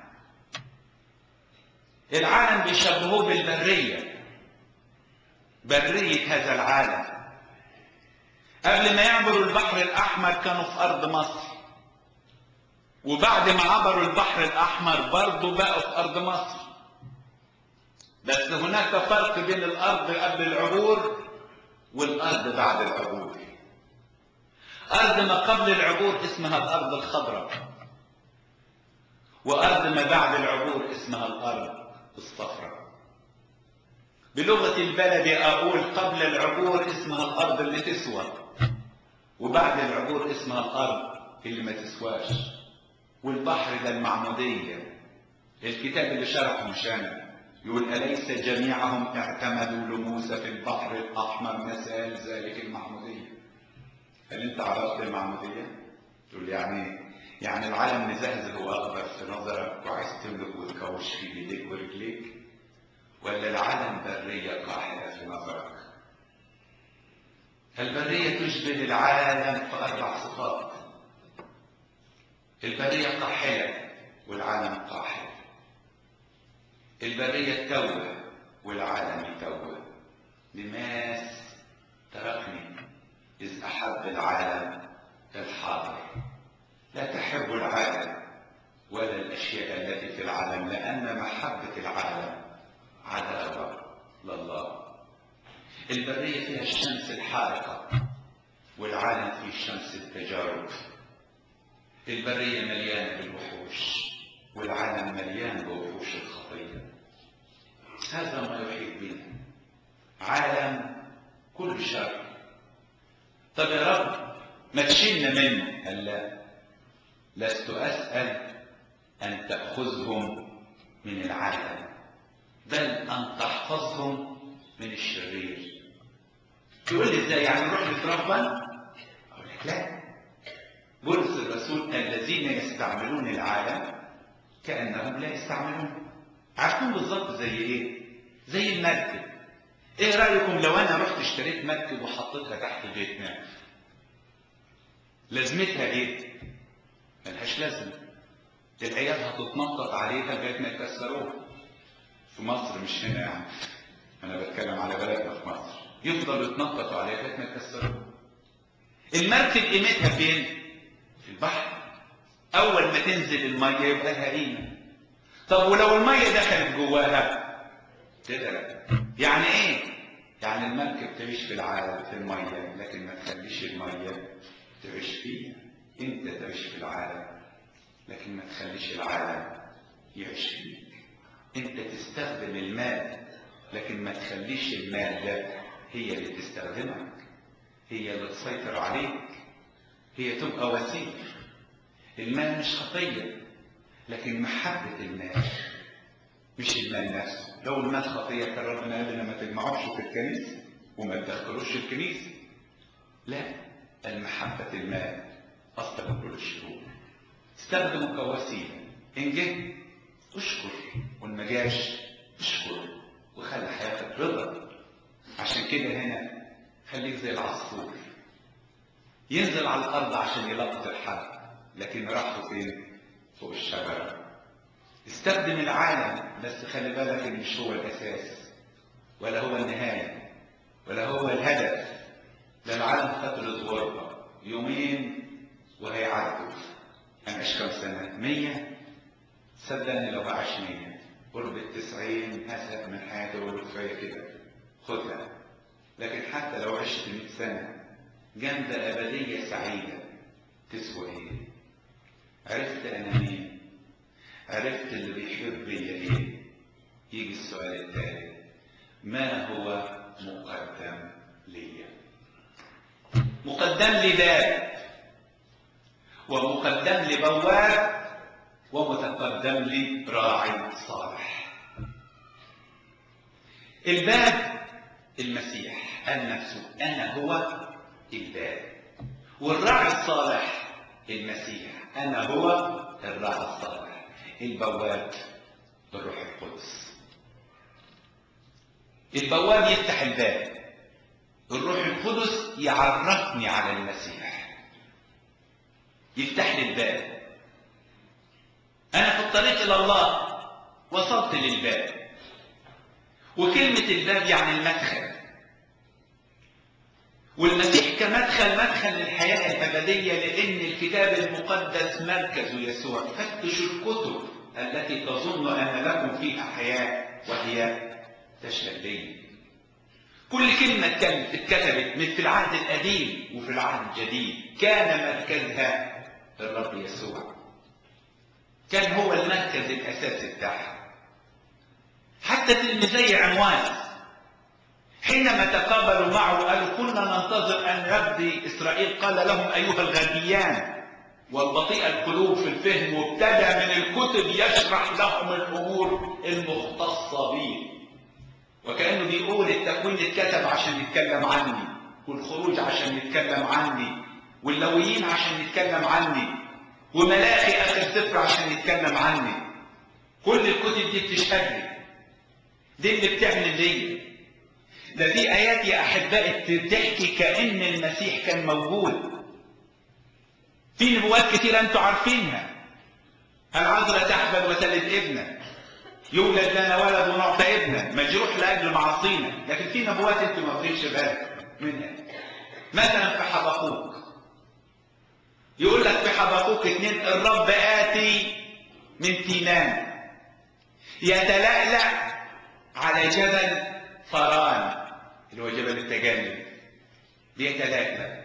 S1: العالم بيشبهوه بالبرية، برية هذا العالم. قبل ما يعبروا البحر الأحمر كانوا في أرض مصر، وبعد ما عبروا البحر الأحمر برضو بقوا في أرض مصر. بس هناك فرق بين الأرض قبل العبور والأرض بعد العبور. أرض ما قبل العبور اسمها الأرض الخضراء، وأرض ما بعد العبور اسمها الأرض الصفراء. بلغة البلد أقول قبل العبور اسمها الأرض اللي تسوى، وبعد العبور اسمها الأرض اللي ما تسواش. والبحر ده المعمودية. الكتاب اللي شرحه مشان يقول أليس جميعهم اعتمدوا لموسى في البحر الأحمر مثال ذلك المعمودية؟ هل أنت عرفت المعمودية؟ تقول يعني العالم مزهزه وأخضر في نظرك وعايز تملك وتكوش في ايديك ورجليك، ولا العالم برية قاحلة في نظرك؟ البرية تشبه العالم في 4 صفات. البرية قاحلة والعالم قاحل. البرية توه والعالم يتوه. لماذا تركني إذ أحب العالم الحاضر. لا تحب العالم ولا الأشياء التي في العالم، لأن محبة العالم عداوة لله. البرية فيها الشمس الحارقة والعالم فيه شمس التجارب. البرية مليانة بالوحوش والعالم مليان بوحوش الخطية. هذا ما يحيط بنا، عالم كل شر. طب يا رب ما تشيلنا منه؟ قال لا، لست أسأل أن تأخذهم من العالم، بل أن تحفظهم من الشرير. تقول لي ازاي يعني نروح نتربى؟ أقول لك لا. بولس الرسول الذين يستعملون العالم كأنهم لا يستعملون. عارفين بالظبط زي ايه؟ زي المركب. ايه رأيكم لو انا رحت اشتريت مركب وحطيتها تحت بيتنا؟ لازمتها ايه؟ ملهاش لازمه. العيال هتتنطط عليها لغايه ما يكسروها. في مصر مش هنا يعني، انا بتكلم على بلدنا في مصر، يفضلوا يتنططوا عليها لغايه ما يكسروها. المركب قيمتها فين؟ في البحر. اول ما تنزل الميه يبقى لها قيمه. طب ولو الميه دخلت جواها كده يعني ايه؟ يعني المركب تعيش في العالم في الميه، لكن ما تخليش الميه تعيش فيها. انت تعيش في العالم لكن ما تخليش العالم يعيش فيك. انت تستخدم المال لكن ما تخليش المال ده هي اللي تستخدمك، هي اللي تسيطر عليك، هي تبقى وسيله. المال مش خطيه، لكن محبه المال مش المال نفسه. لو المال خطيه كان ربنا قال لنا ما تجمعوش في الكنيسه وما تدخلوش الكنيسه. لا، المحبه المال اصل كل الشرور. استخدمه كوسيله. ان جه اشكر، وان ما جاش اشكر، وخلي حياتك رضا. عشان كده هنا خليك زي العصفور، ينزل على الارض عشان يلقط الحب، لكن راحته فين؟ فوق الشجره. استخدم العالم، بس خلي بالك ان مش هو الاساس ولا هو النهايه ولا هو الهدف. ده العالم فتره غربه يومين وهيعدوا. هنعيش كم سنه؟ 100؟ صدقني لو عاش 100 قرب 90 اسف من حياته وله كفايه كده خدها. لكن حتى لو عشت 100 سنه جنب ابديه سعيده تسوى ايه؟ عرفت انا مين؟ عرفت اللي بيحب بيا ايه؟ يجي السؤال التالي: ما هو مقدم ليا؟ مقدم لي باب، ومقدم لي بواب، ومتقدم لي راعي صالح. الباب المسيح قال نفسه انا هو الباب، والراعي الصالح المسيح انا هو الراعي الصالح. البواب الروح القدس. البواب يفتح الباب، الروح القدس يعرفني على المسيح، يفتح لي الباب. انا في الطريق الى الله وصلت للباب، وكلمة الباب يعني المدخل، والمسيح كمدخل، مدخل للحياة الأبدية، لأن الكتاب المقدس مركز يسوع. فتشوا الكتب التي تظن أن لكم فيها حياة وهي تشهد لي. كل كلمة اتكتبت في العهد القديم وفي العهد الجديد كان مركزها الرب يسوع، كان هو المركز الأساسي بتاعها. حتى تلميذي عمواس حينما تقابلوا معه قالوا كنا ننتظر أن يقضي إسرائيل، قال لهم أيها الغبيان والبطيء القلوب في الفهم، وابتدى من الكتب يشرح لهم الأمور المختصة به. وكأنه بيقول التكوين اتكتب عشان يتكلم عني، والخروج عشان يتكلم عني، واللويين عشان يتكلم عني، وملاخي آخر سفر عشان يتكلم عني. كل الكتب دي بتشهد لي، دي اللي بتعمل ليا. ده في آيات يا أحبائي بتحكي كأن المسيح كان موجود. في نبوات كتيرة أنتوا عارفينها، العذراء تحبل وتلد ابنا، يولد لنا ولد ونعطى ابنا، مجروح لاجل معاصينا. لكن في نبوات انت ما واخدينش بالك منها. مثلا في حبقوق يقول لك في حبقوق 2: الرب آتي من تيمان يتلألأ على جبل فران، اللي هو جبل التجلي، بيتلألأ.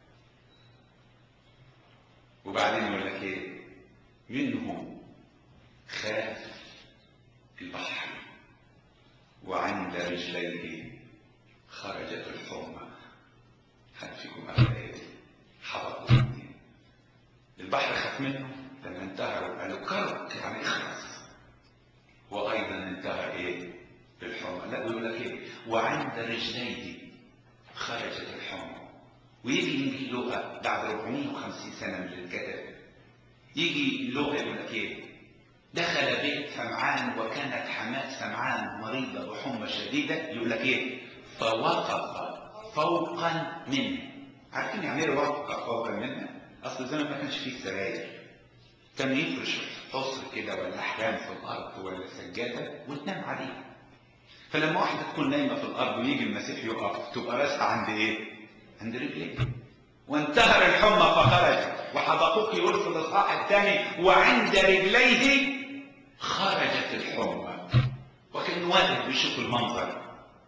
S1: وبعدين يقول لك ايه؟ منه خاف البحر وعند رجليه خرجت الحمى. حد فيكم قال ايه؟ حبقوق 2. البحر خاف منه لما انتهى وقال له كرك يعني اخلص. وايضا انتهى ايه؟ بالحمى. لا يقول لك ايه؟ وعند رجليه خرجت الحمى. ويجي انجيل لوقا بعد 450 سنه من الكتاب، يجي لوقا يقول لك ايه؟ دخل بيت سمعان وكانت حماة سمعان مريضه بحمى شديده. يقول لك ايه؟ فوقف فوقا منه. عارفين يعني ايه وقف فوقا منه؟ اصل زمان ما كانش فيه سراير، كان يفرش حصر كده ولا احلام في الارض ولا سجاده وتنام عليها. فلما واحده تكون نايمه في الارض ويجي المسيح يقف تبقى راسها عند ايه؟ عند رجليه. وانتهر الحمى فخرج. وحبقوق يقول في الاصحاح الثاني: وعند رجليه خرجت الحمى. وكان واقف بيشوف المنظر.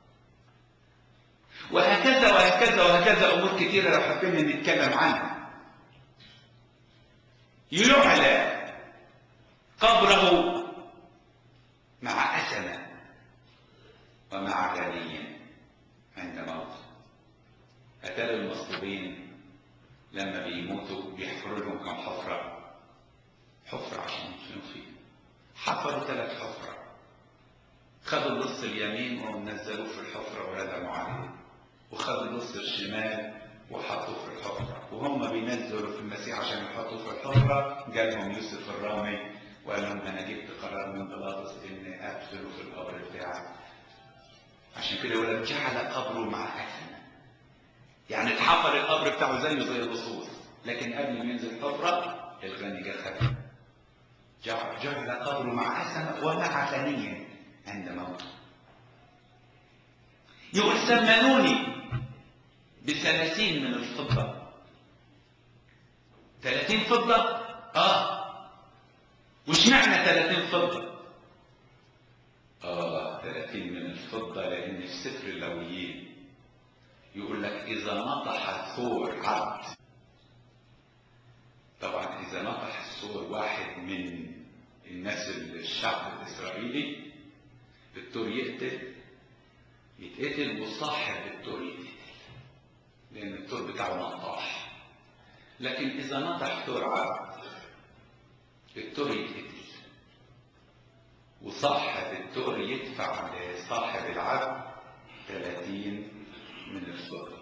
S1: وهكذا وهكذا وهكذا امور كثيره لو حبينا نتكلم عنها. يعلى قبره مع أسنة ومع غنية عند موته. أتاري المصلوبين لما بيموتوا بيحفروا لهم كم حفرة؟ حفرة عشان يدفنوا فيه. حفروا 3 حفرة، خدوا النص اليمين ونزلوه في الحفرة وردموا عليه، وخدوا النص الشمال وحطوه في الحفرة. وهم بينزلوا في المسيح عشان يحطوه في الحفرة جالهم يوسف الرامي وقال لهم: أنا جبت قرار من بيلاطس إني أدفنه في القبر بتاعي. عشان كده يقول لك جعل قبره مع أسنة، يعني اتحفر القبر بتاعه زيه زي اللصوص، لكن قبل ما ينزل الحفرة الغني جه خده. جعل قبره مع أسنة ومع غني عند موته. يقول: ثمنوني ب30 من الفضة. 30 فضة؟ وش معنى 30 فضة؟ 30 من الفضة لأن في سفر اللاويين يقول لك: إذا نطح الثور عبد. طبعا إذا نطح الثور واحد من الناس الشعب الإسرائيلي، الثور يتقتل وصاحب الثور يتقتل، لأن الثور بتاعه نطاح. لكن إذا نطح ثور عبد الثور يتقتل، وصاحب الثور يدفع لصاحب العبد 30 من الفضة.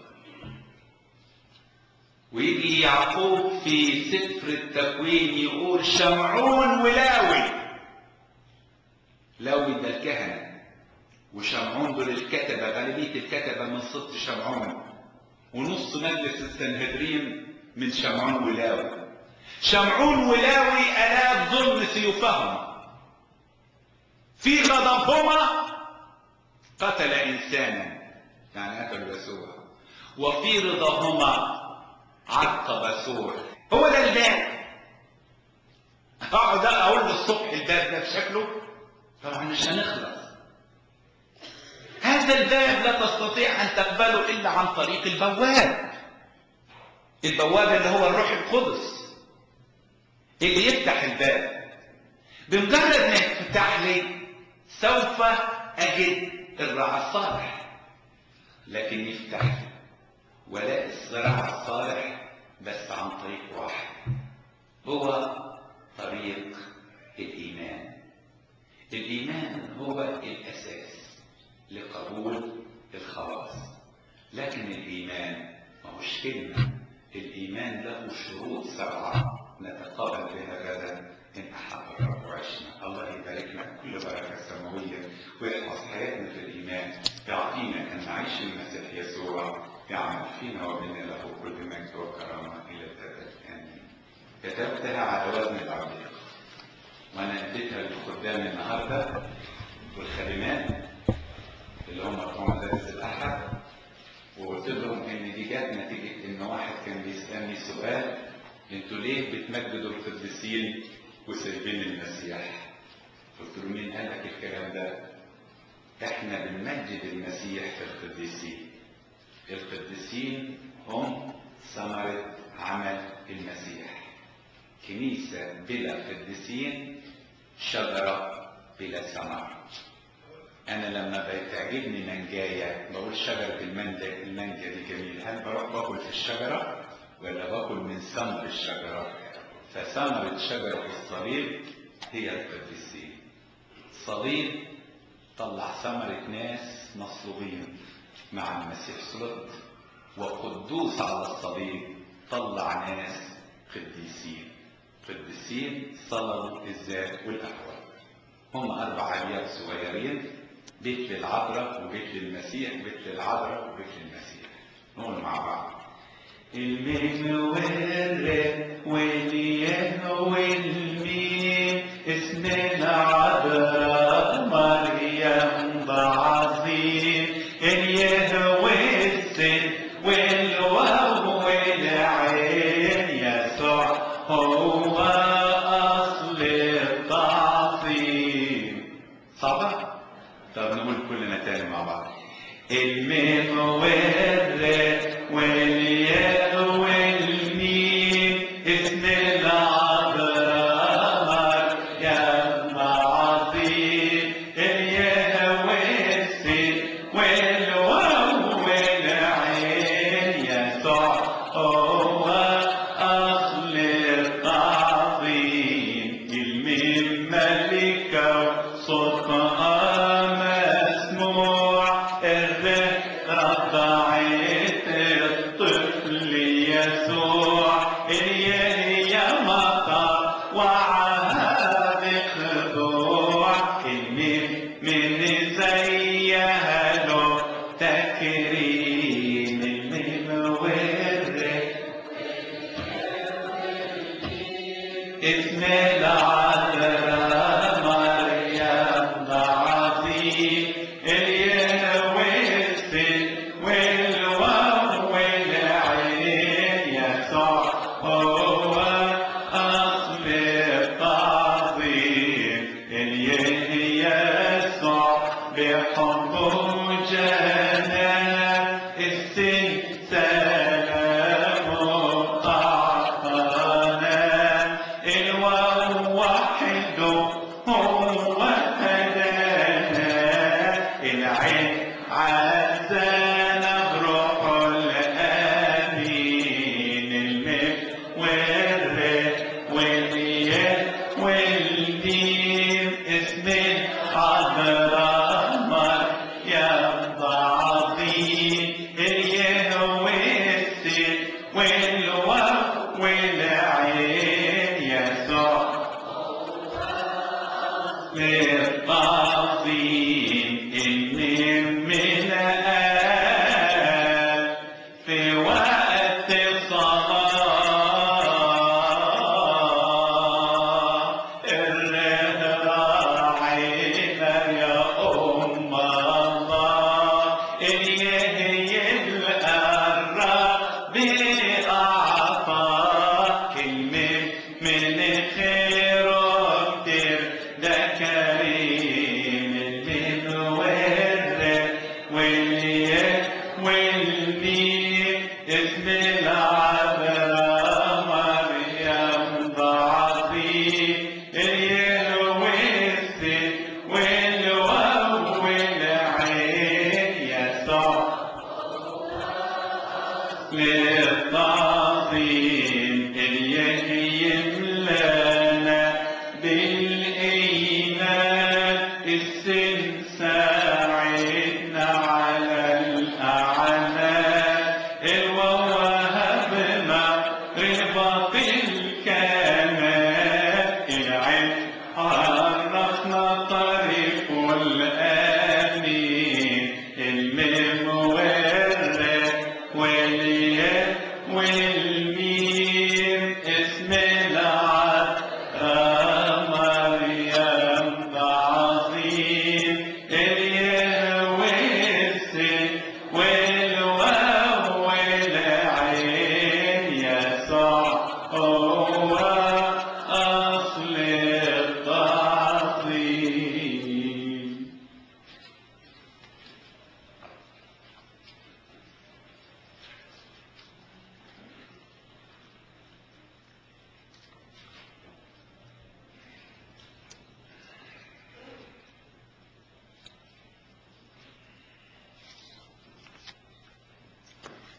S1: ويجي يعقوب في سفر التكوين يقول: شمعون ولاوي. لاوي ده الكهنة، وشمعون دول الكتبة، غالبية الكتبة من سبط شمعون، ونص مجلس السنهدرين من شمعون ولاوي. شمعون ولاوي آلاف ظلم سيوفهم، في غضبهما قتل إنسانا، يعني قتل يسوع، وفي رضاهما عقب سور. هو ده الباب. اقعد اقول للصبح الباب ده بشكله طبعا مش هنخلص. هذا الباب لا تستطيع ان تقبله الا عن طريق البواب. البواب اللي هو الروح القدس اللي يفتح الباب. بمجرد ما يفتح لي سوف اجد الرعى الصالح، لكن يفتح ولا الزراعة الصالح بس عن طريق واحد، هو طريق الإيمان. الإيمان هو الأساس لقبول الخلاص. لكن الإيمان ما هوش كلمة، الإيمان له شروط 7 نتقابل بها غدا إن أحب الرب وعشنا. الله يباركنا كل بركة سماوية ويحفظ حياتنا في الإيمان، يعطينا أن نعيش في المسيح يسوع، يعمل فينا وبنا له كل مجد وكرامة إلى الأبد. آمين. كتبتها على وزن العبد. وانا اديتها للخدام النهارده والخادمات اللي هم بتوع مدارس الاحد، وقلت لهم ان دي جت نتيجه ان واحد كان بيسالني سؤال: انتوا ليه بتمجدوا القديسين وسايبين المسيح؟ قلت له: مين قال لك الكلام ده؟ احنا بنمجد المسيح في القديسين. القديسين هم ثمرة عمل المسيح. كنيسة بلا قديسين شجرة بلا ثمر. أنا لما بتعجبني منجاية بقول شجرة المانجا دي جميلة، هل بروح باكل في الشجرة ولا باكل من ثمر الشجرة؟ فثمرة شجرة الصليب هي القديسين. صليب طلع ثمرة ناس مصلوبين مع المسيح صلب، وقدوس على الصليب طلع ناس قديسين. قديسين صلبوا الذات والأحوال. هم 4 أبيات صغيرين: بيت للعذراء وبيت للمسيح، بيت للعذراء وبيت للمسيح. نقول مع بعض: المين والرب والياه والميم، اسم العذراء مريم بعظيم، الياه والسين والواو والعين، يسوع هو أصل التعظيم. صعبة؟ طب نقول كلنا تاني مع بعض: الميم والرب والياء والميم، اسم العذراء مريم عظيم، الياء والسين والواو والعين، يسوع هو أصل التعظيم. الميم ملكة صوتها مسموع، الرب رضعت الطفل يسوع، الياء هي مطر وعهد خضوع، الميم من زيها له تكريم. الميم والرب اسم العذراء مريم عظيم، الياء والسين والواو والعين، يسوع هو أصل التعظيم. الياء يسوع بحبه جنان، السين سلامه أعطانا، الواو وحده هو هدانا، العين عزانا بروح الأمين. الميم والرب والياء والميم، اسم العذراء مريم عظيم، الياء والسين والواو والعين، يسوع للتعظيم. الميم من الآن في وقت الصلاة، الراعينا يا أم الله، الياء يبقى الرب أعطاك، الميم من خيره كتير ده كريم. الميم والرب والياء والميم، اسم العذراء مريم عظيم، الياء والسين والواو والعين، يسوع للتعظيم. الياء يملانا بالإيمان، السين ساعدنا على الأعمال، الواو وهبنا رباط الكمال، العين عرفنا طريق الآمين. الميم والرب والياء والميم، اسم العذراء مريم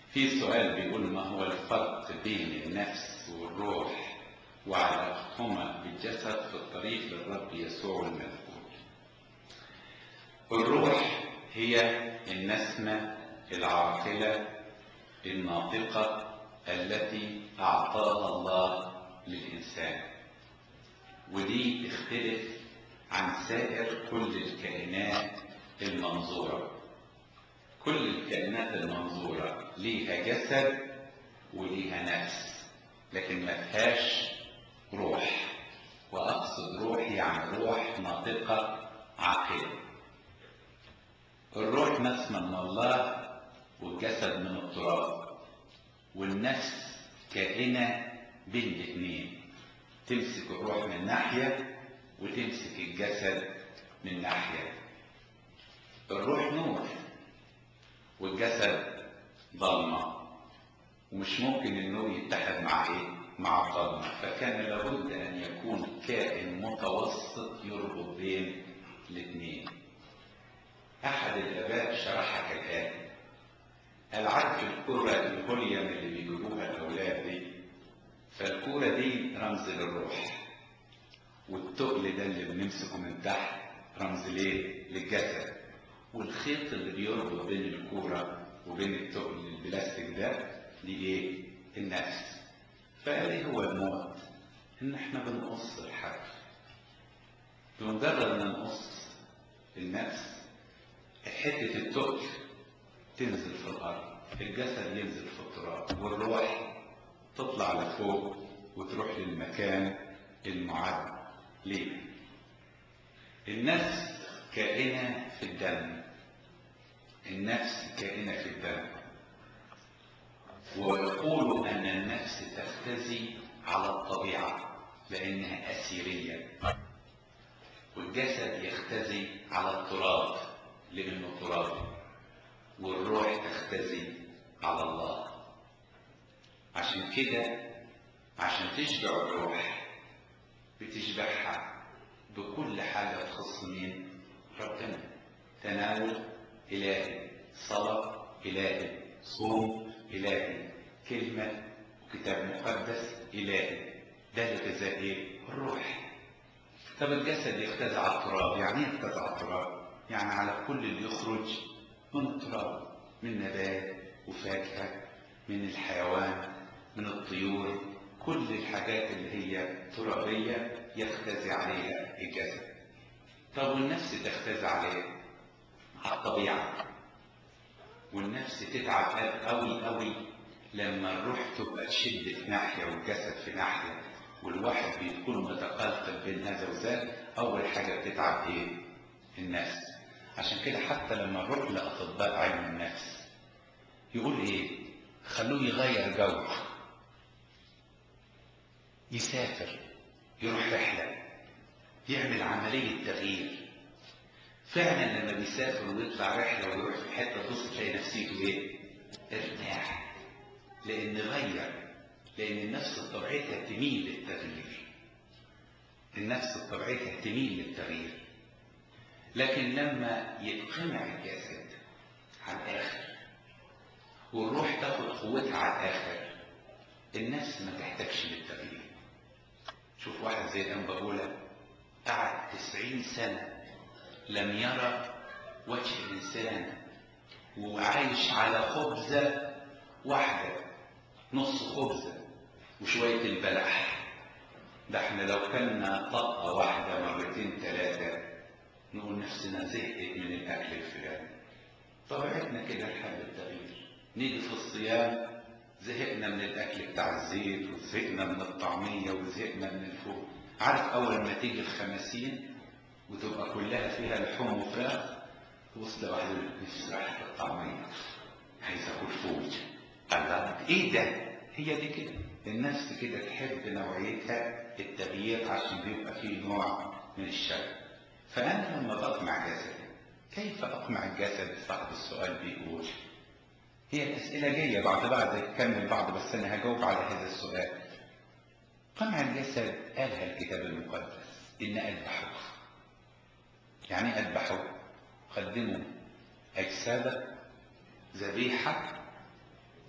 S1: في سؤال بيقول ما هو الفرق بين النفس والروح وعلاقتهما بالجسد في الطريق للرب يسوع المذكور؟ الروح هي النسمة العاقلة الناطقة التي أعطاها الله للإنسان، ودي تختلف عن سائر كل الكائنات المنظورة. كل الكائنات المنظورة ليها جسد وليها نفس، لكن ما فيهاش روح. وأقصد روح يعني روح ناطقة عاقلة. الروح نسمة من الله، والجسد من التراب، والنفس كائنة بين الاثنين، تمسك الروح من ناحية وتمسك الجسد من ناحية. الروح نور والجسد ضلمة، ومش ممكن النور يتحد مع ايه؟ مع الضلمة. فكان لابد ان يكون كائن متوسط يربط بين الاثنين. احد الاباء شرحها كالآتي: قال عارف الكرة الهوليوم اللي بيجيبوها الاولاد دي؟ فالكرة دي رمز للروح، والتقل ده اللي بنمسكه من تحت رمز ليه؟ للجسد. والخيط اللي بيربط بين الكورة وبين التقل البلاستيك ده دي ايه؟ النفس. فقال ايه هو الموت؟ ان احنا بنقص الحبل. بمجرد ما نقص النفس، حتة التقل تنزل في الارض، الجسد ينزل في التراب، والروح تطلع لفوق وتروح للمكان المعد ليه. النفس كائنة في الدم. النفس كائنة في الدم. ويقول أن النفس تختزي على الطبيعة لأنها أسيرية، والجسد يختزي على التراب لأنه ترابي، والروح تختزي على الله. عشان كده عشان تشبع الروح بتشبعها بكل حاجة تخص مين؟ ربنا. تناول إلهي، صلاة إلهي، صوم إلهي، كلمة وكتاب مقدس إلهي. ده الغذاء إيه؟ الروح. طب الجسد يختزع على التراب. يعني ايه يختزع على التراب؟ يعني على كل اللي يخرج من التراب، من نبات وفاكهة، من الحيوان، من الطيور، كل الحاجات اللي هي ترابية يختزع عليها الجسد. طب والنفس تختزع عليها؟ على الطبيعة. والنفس تتعب قوي قوي لما الروح تبقى تشد في ناحية والجسد في ناحية، والواحد بيكون متقلقل بين هذا وذاك. أول حاجة بتتعب إيه؟ النفس. عشان كده حتى لما نروح لأطباء علم النفس يقول إيه؟ خلوه يغير جو، يسافر، يروح رحلة، يعمل عملية تغيير. فعلا لما بيسافر ويطلع رحلة ويروح في حتة تبص تلاقي نفسيته إيه؟ ارتاح، لأن غير. لأن النفس بطبيعتها تميل للتغيير. النفس بطبيعتها تميل للتغيير. لكن لما يتقمع الجسد على الآخر والروح تاخد قوتها على الآخر، النفس ما تحتاجش للتغيير. شوف واحد زي الأنبابولة قعد 90 سنة لم يرى وجه إنسان، وعايش على خبزة واحدة، نص خبزة وشوية البلح. ده احنا لو كلنا طاقة واحدة مرتين ثلاثة نقول نفسنا زهقت من الأكل الفلاني. طبيعتنا كده لحد التغيير. نيجي في الصيام زهقنا من الأكل بتاع الزيت، وزهقنا من الطعمية، وزهقنا من الفول. عارف أول ما تيجي الخمسين وتبقى كلها فيها لحوم وفراخ، توصل واحد يقول لك نفسي رايحة الطعمية، عايز آكل فول. الله، إيه ده؟ هي دي كده. النفس كده تحب نوعيتها التغيير عشان بيبقى فيه نوع من الشر. فأنا لما بقمع جسدي، كيف أقمع الجسد؟ صاحب السؤال بيقول. هي الأسئلة جاية بعد يكمل بعض، بس أنا هجاوب على هذا السؤال. قمع الجسد قالها الكتاب المقدس إن أذبحه. يعني أذبحه؟ قدموا أجساد ذبيحة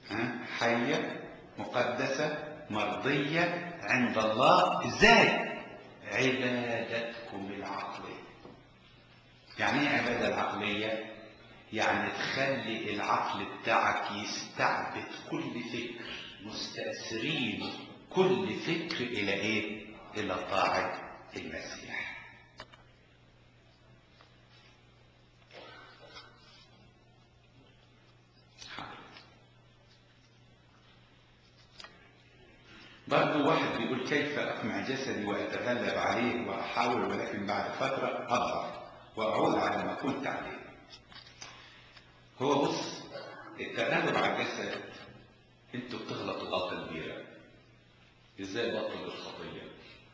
S1: حية مقدسة مرضية عند الله. ازاي؟ عبادتكم العقلية. يعني ايه عبادة العقلية؟ يعني تخلي العقل بتاعك يستعبد كل فكر، مستأثرين كل فكر الى ايه؟ الى طاعة المسيح. برضه واحد بيقول كيف أقمع جسدي وأتغلب عليه وأحاول، ولكن بعد فترة أضعف وأعود على ما كنت عليه. هو بص، التغلب على الجسد انتوا بتغلطوا غلطة كبيرة. ازاي بطل الخطية؟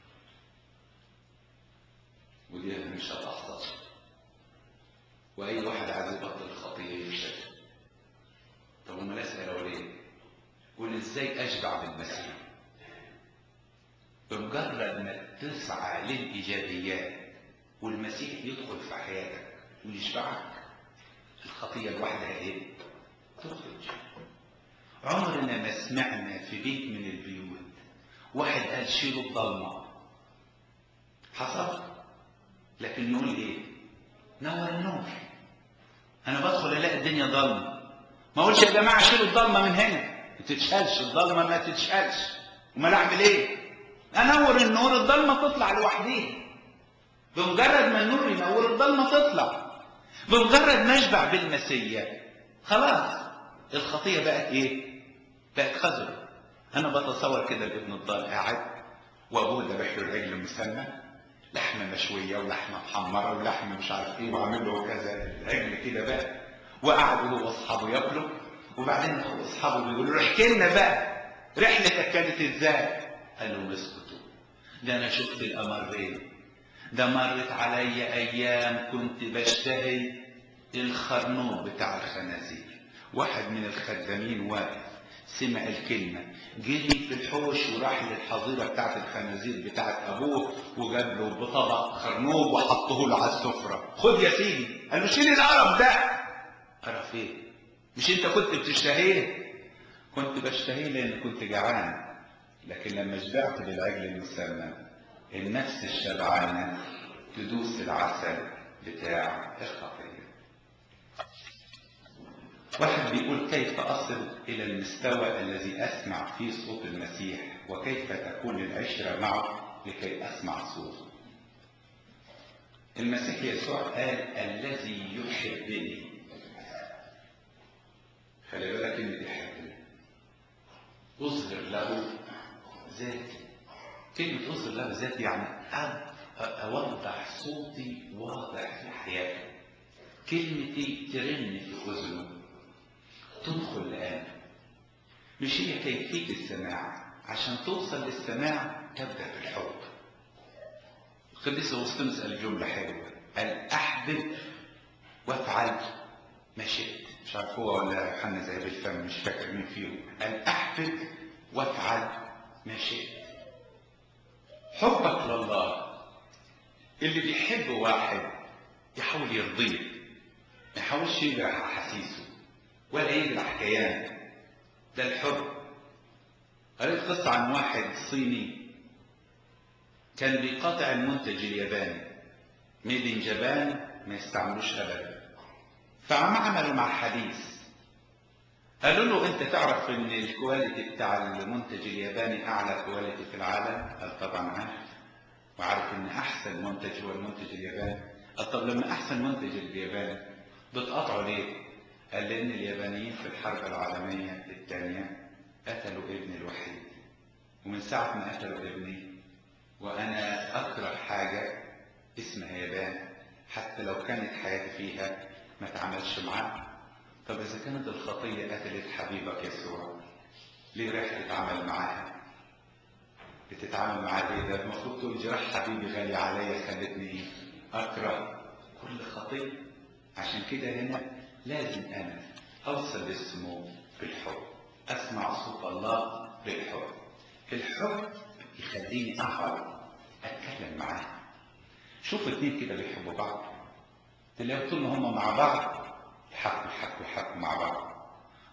S1: ودي مش هتحصل. وأي واحد عايز يبطل الخطية يفشل. طب وما نسأل ليه؟ قول ازاي أشبع بالمسيح؟ بمجرد ما تسعى للإيجابيات والمسيح يدخل في حياتك ويشبعك، الخطية لوحدها ايه؟ تخرج. عمرنا ما سمعنا في بيت من البيوت واحد قال شيلوا الضلمة. حصل؟ لكن نقول ايه؟ نور النور. انا بدخل الاقي الدنيا ضلمة، ما اقولش يا جماعة شيلوا الضلمة من هنا، ما تتشالش الضلمة، ما تتشالش. امال اعمل ايه؟ انور النور، الضلمة تطلع لوحديها. بمجرد ما النور ينور الضلمة تطلع. بمجرد ما اشبع بالمسيح خلاص الخطية بقت ايه؟ بقت خزر. انا بتصور كده الابن الضال قاعد وابوه ذبح له العجل مسمى، لحمه مشويه ولحمه محمره ولحمه مش عارف ايه، وعامل له كذا العجل كده بقى، وقعد هو واصحابه ياكلوا. وبعدين اصحابه بيقولوا له احكي لنا بقى رحلتك كانت ازاي؟ قال لهم اسكتوا، ده انا شفت الامرين. ده مرت عليا ايام كنت بشتهي الخرنوب بتاع الخنازير. واحد من الخدامين واقف سمع الكلمة، جري في الحوش وراح للحظيرة بتاعت الخنازير بتاعت ابوه وجاب له بطبق خرنوب وحطه له على السفرة. خد يا سيدي. قال له شيل القرف ده. قرف ايه؟ مش انت كنت بتشتهيه؟ كنت بشتهيه لان كنت جعان، لكن لما شبعت بالعجل المسمى النفس الشبعانة تدوس العسل بتاع الخطية. واحد بيقول كيف أصل إلى المستوى الذي أسمع فيه صوت المسيح، وكيف تكون العشرة معه لكي أسمع صوته؟ المسيح يسوع قال الذي يحبني. خلي بالك إن يحبني أظهر له ذاتي. كلمة أظهر له ذاتي يعني أوضح صوتي واضح في حياتي، كلمتي ترن في أذنه تدخل لقلبه. مش هي كيفية السماع. عشان توصل للسماع تبدأ بالحب. القديس أغسطينوس قال جملة حلوة، قال أحبب وافعل ما شئت. مش عارف هو ولا يوحنا زي بالفم، مش فاكر مين فيهم. قال أحبب وافعل ما شئت. حبك لله، اللي بيحب واحد يحاول يرضيه، ما يحاولش يجرح احاسيسه ولا يجرح كيانه. ده الحب. قريت قصة عن واحد صيني كان بيقاطع المنتج الياباني ميد ان جابان، ما يستعملوش ابدا. فعملوا مع حديث، قالوا له انت تعرف ان الكواليتي بتاع المنتج الياباني اعلى كواليتي في العالم؟ قال طبعا عارف، وعارف ان احسن منتج هو المنتج الياباني. قال طب لما احسن منتج الياباني بتقاطعوا ليه؟ قال لان اليابانيين في الحرب العالمية الثانية قتلوا ابني الوحيد، ومن ساعة ما قتلوا ابني وانا اكره حاجة اسمها يابان، حتى لو كانت حياتي فيها ما تعملش معاه. طب اذا كانت الخطية قتلت حبيبك يسوع، ليه رايح تتعامل معاها؟ بتتعامل معاه ليه؟ ده المفروض تقول جراح حبيبي غالي عليا خلتني اكره كل خطية. عشان كده هنا لازم انا اوصل للسمو بالحب، اسمع صوت الله بالحب. الحب يخليني اقعد اتكلم معاه. شوف اتنين كده بيحبوا بعض، تلاقوا طول ما هم مع بعض يحكوا مع بعض،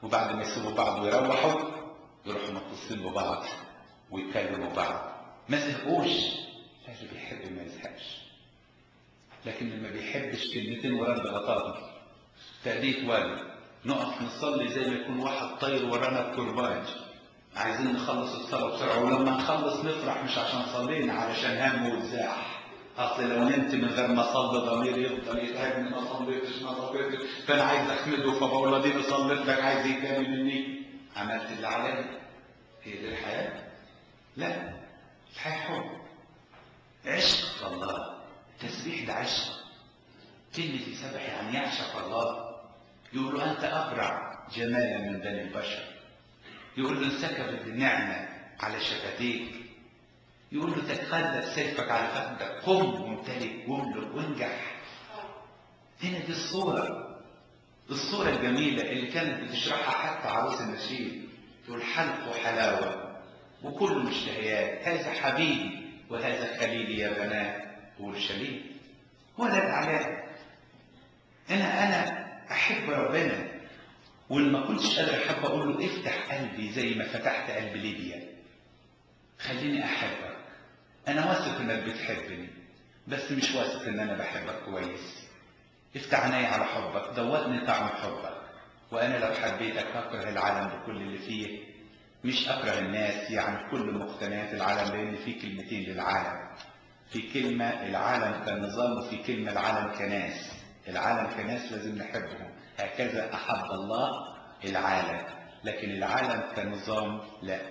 S1: وبعد ما يسيبوا بعض ويروحوا يروحوا متصلين ببعض ويكلموا بعض. ما زهقوش. اللي بيحب ما يزهقش. لكن اللي ما بيحبش كلمتين ورا الغلطات تأدية واجب. نقف نصلي زي ما يكون واحد طاير ورانا بكرباج، عايزين نخلص الصلاة بسرعة، ولما نخلص نفرح مش عشان صلينا، علشان هم وزاح. اصل لو نمت من غير ما اصلي ضميري يفضل يتعبني، ما صليتش فانا عايز احمده، فبقول له اديني صليت لك، عايز ايه تاني مني؟ عملت اللي عليا. هي دي الحياة؟ لا، الحياة حب، عشق الله. التسبيح ده عشق. كلمة يسبح يعني يعشق الله. يقول له أنت أبرع جمالا من بني البشر. يقول له انسكبت النعمة على شفتيك. يقول له تتخلى سيفك على فخذك، قم وامتلك واملك وانجح. هنا دي الصورة الجميلة اللي كانت بتشرحها حتى عروس النشيد. تقول حلق وحلاوة وكل مشتهيات، هذا حبيبي وهذا خليلي يا بنات اورشليم. ولد علاء. انا احب ربنا، وما كنتش قادر احب اقول له افتح قلبي زي ما فتحت قلب ليبيا، خليني احبك. انا واثق انك بتحبني، بس مش واثق ان انا بحبك كويس. افتح عيني على حبك، دوقني طعم حبك. وانا لو حبيتك اكره العالم بكل اللي فيه، مش اكره الناس يعني كل مقتنيات العالم، لان في كلمتين للعالم. في كلمة العالم كنظام، وفي كلمة العالم كناس. العالم كناس لازم نحبهم، هكذا أحب الله العالم. لكن العالم كنظام لا.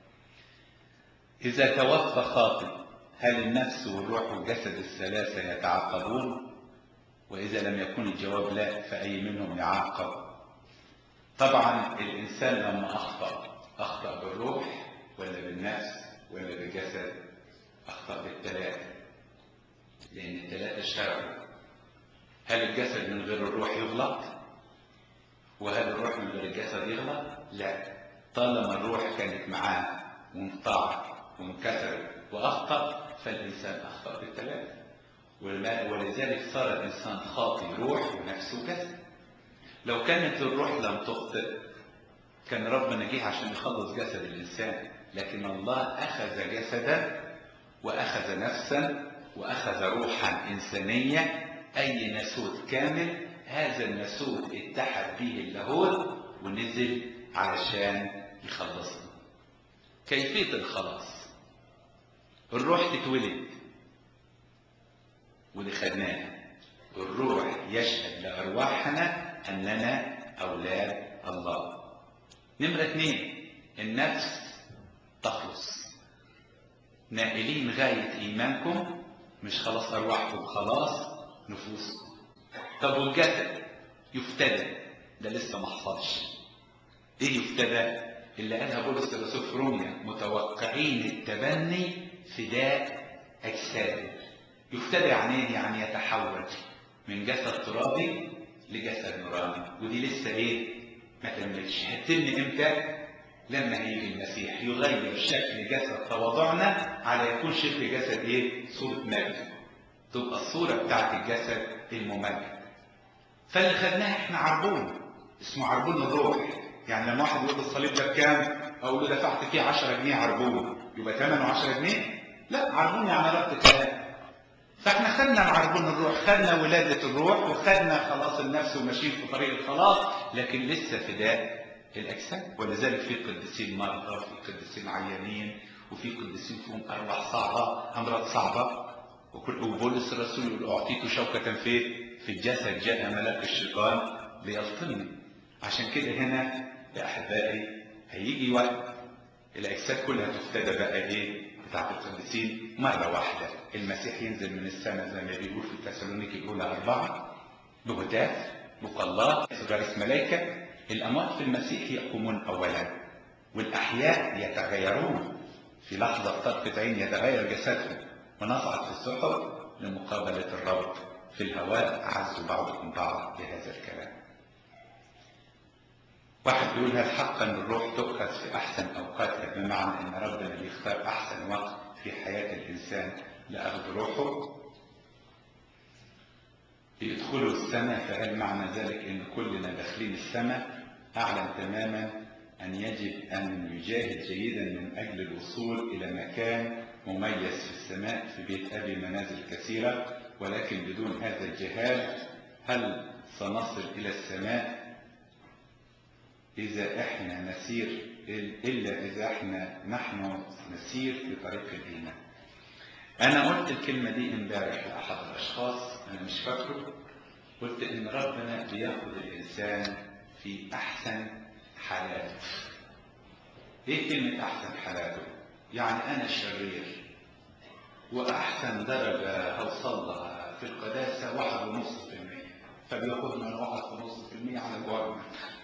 S1: إذا توفى خاطئ، هل النفس والروح والجسد الثلاثة يتعاقبون؟ وإذا لم يكن الجواب لا، فأي منهم يعاقب؟ طبعا الإنسان لما أخطأ بالروح ولا بالنفس ولا بالجسد؟ أخطأ بالثلاثة، لأن الثلاثة اشتركوا. هل الجسد من غير الروح يغلط؟ وهل الروح من غير الجسد يغلط؟ لا. طالما الروح كانت معاه وانقطعت وانكسرت وأخطأ، فالإنسان أخطأ بالثلاثة. ولذلك صار الإنسان خاطئ روح ونفس وجسد. لو كانت الروح لم تخطئ كان ربنا جه عشان يخلص جسد الإنسان، لكن الله أخذ جسدا وأخذ نفسا وأخذ روحا إنسانية، أي ناسوت كامل. هذا الناسوت اتحد به اللاهوت ونزل علشان يخلصنا. كيفية الخلاص؟ الروح تتولد، ودي خدناها. الروح يشهد لأرواحنا أننا أولاد الله. نمرة 2، النفس تخلص. نائلين غاية إيمانكم، مش خلاص أرواحكم، خلاص نفوسكم. طب والجسد يفتدى؟ ده لسه ما حصلش. إيه يفتدى؟ اللي قالها بولس الرسول في روميا، متوقعين التبني فداء أجساد. يفتدى يعني إيه؟ يعني يتحول من جسد ترابي لجسد نوراني. ودي لسه إيه؟ ما تمتش. هتتم إمتى؟ لما هيجي المسيح يغير شكل جسد تواضعنا على يكون شكل جسد ايه؟ صورة مجد. تبقى الصورة بتاعت الجسد الممجد. فاللي خدناها احنا عربون، اسمه عربون الروح. يعني لما واحد يقول الصليب ده بكام؟ اقول له دفعت فيه 10 جنيه عربون، يبقى ثمنه 10 جنيه؟ لا، عربون يعني ربط كلام. فاحنا خدنا العربون الروح، خدنا ولادة الروح، وخدنا خلاص النفس وماشيين في طريق الخلاص، لكن لسه فداء الأجساد. ولذلك في قديسين مرضى، وفي قديسين عيانين، وفي قديسين فيهم أرواح صعبة، أمراض صعبة. وبولس الرسول يقول أعطيت شوكة في الجسد، جاء ملاك الشيطان ليلطمني. عشان كده هنا يا أحبائي هيجي وقت الأجساد كلها تفتدى بقى إيه؟ بتاعت القديسين مرة واحدة. المسيح ينزل من السماء زي ما بيقول في تسالونيكي الأولى 4 بهتاف بقلاء رئيس ملائكة. الأموات في المسيح يقومون أولا، والأحياء يتغيرون في لحظة طرفة عين، يتغير جسدهم، ونصعد في السحب لمقابلة الرب في الهواء. أعزوا بعضكم بعض بهذا الكلام. واحد بيقول هل حقا الروح تؤخذ في أحسن أوقاتها، بمعنى أن ربنا بيختار أحسن وقت في حياة الإنسان لأخذ روحه ليدخلوا السماء؟ فهل معنى ذلك أن كلنا داخلين السماء؟ أعلم تماما أن يجب أن يجاهد جيدا من أجل الوصول إلى مكان مميز في السماء في بيت أبي منازل كثيرة، ولكن بدون هذا الجهاد هل سنصل إلى السماء إذا إحنا نسير إلا إذا إحنا نحن نسير في طريق الإيمان. أنا قلت الكلمة دي امبارح لأحد الأشخاص، أنا مش فاكره، قلت إن ربنا بياخد الإنسان في أحسن حالاته. إيه كلمة أحسن حالاته؟ يعني أنا شرير وأحسن درجة هوصل لها في القداسة 1.5%، فبياخدنا من 1.5% على الجواب.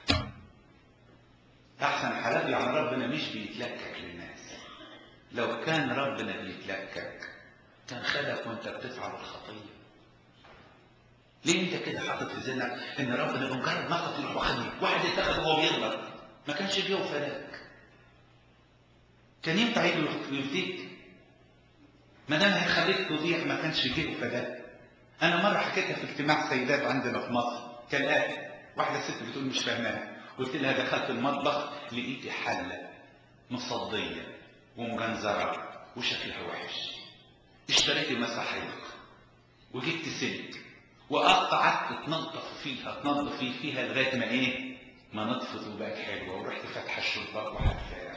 S1: أحسن حالات يعني ربنا مش بيتلكك للناس. لو كان ربنا بيتلكك كان خدك وانت بتفعل الخطية. ليه انت كده حاطط في ذهنك ان ربنا بمجرد ما تطلع واخدني؟ واحد اتخذ وهو بيغلط ما كانش جه وفداك، كان ينفع يجي يفديك؟ ما دام هيخليك تضيع ما كانش جه وفداك. انا مره حكيتها في اجتماع سيدات عندنا في مصر كالاتي: واحده ست بتقول مش فاهماها، قلت لها دخلت المطبخ لقيت حله مصديه ومجنزره وشكلها وحش، اشتريت مساحيق وجبت سلك وقطعت تنظف فيها لغايه ما ايه؟ ما نطفت وبقت حلوه، ورحت فاتحه الشباك وحدفاها.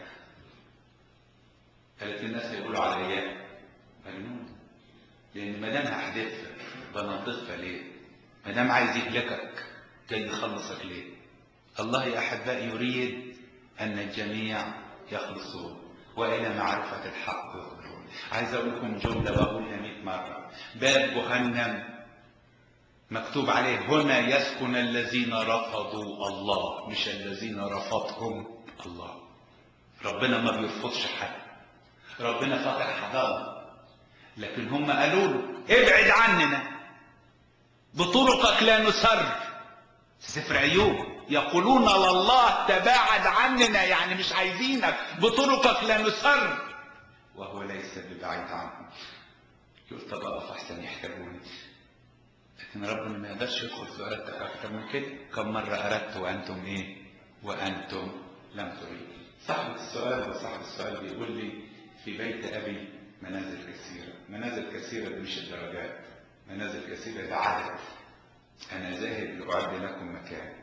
S1: قالت الناس هيقولوا عليا مجنون، لان ما دام هحدفها بنظفها ليه؟ ما دام عايز يهلكك جاي يخلصك ليه؟ الله يا احبائي يريد ان الجميع يخلصون والى معرفه الحق يخرجون. عايز اقول لكم جمله بقولها 100 مره: باب جهنم مكتوب عليه هنا يسكن الذين رفضوا الله، مش الذين رفضهم الله. ربنا ما بيرفضش حد، ربنا فاتح حضانه، لكن هم قالوا له ابعد عننا بطرقك لا نسر. سفر ايوب يقولون لله تباعد عننا، يعني مش عايزينك، بطرقك لا نسر، وهو ليس ببعيد عنهم. يقول طب اقف احسن يحتاجوني، لكن ربنا ما يقدرش يدخل في ارادتك اكتر من كده. كم مره اردت وانتم ايه؟ وانتم لم تريدوا. صاحب السؤال بيقول لي في بيت ابي منازل كثيره. منازل كثيره دي مش الدرجات، منازل كثيره ده عدد. انا ذاهب لاعد لكم مكان.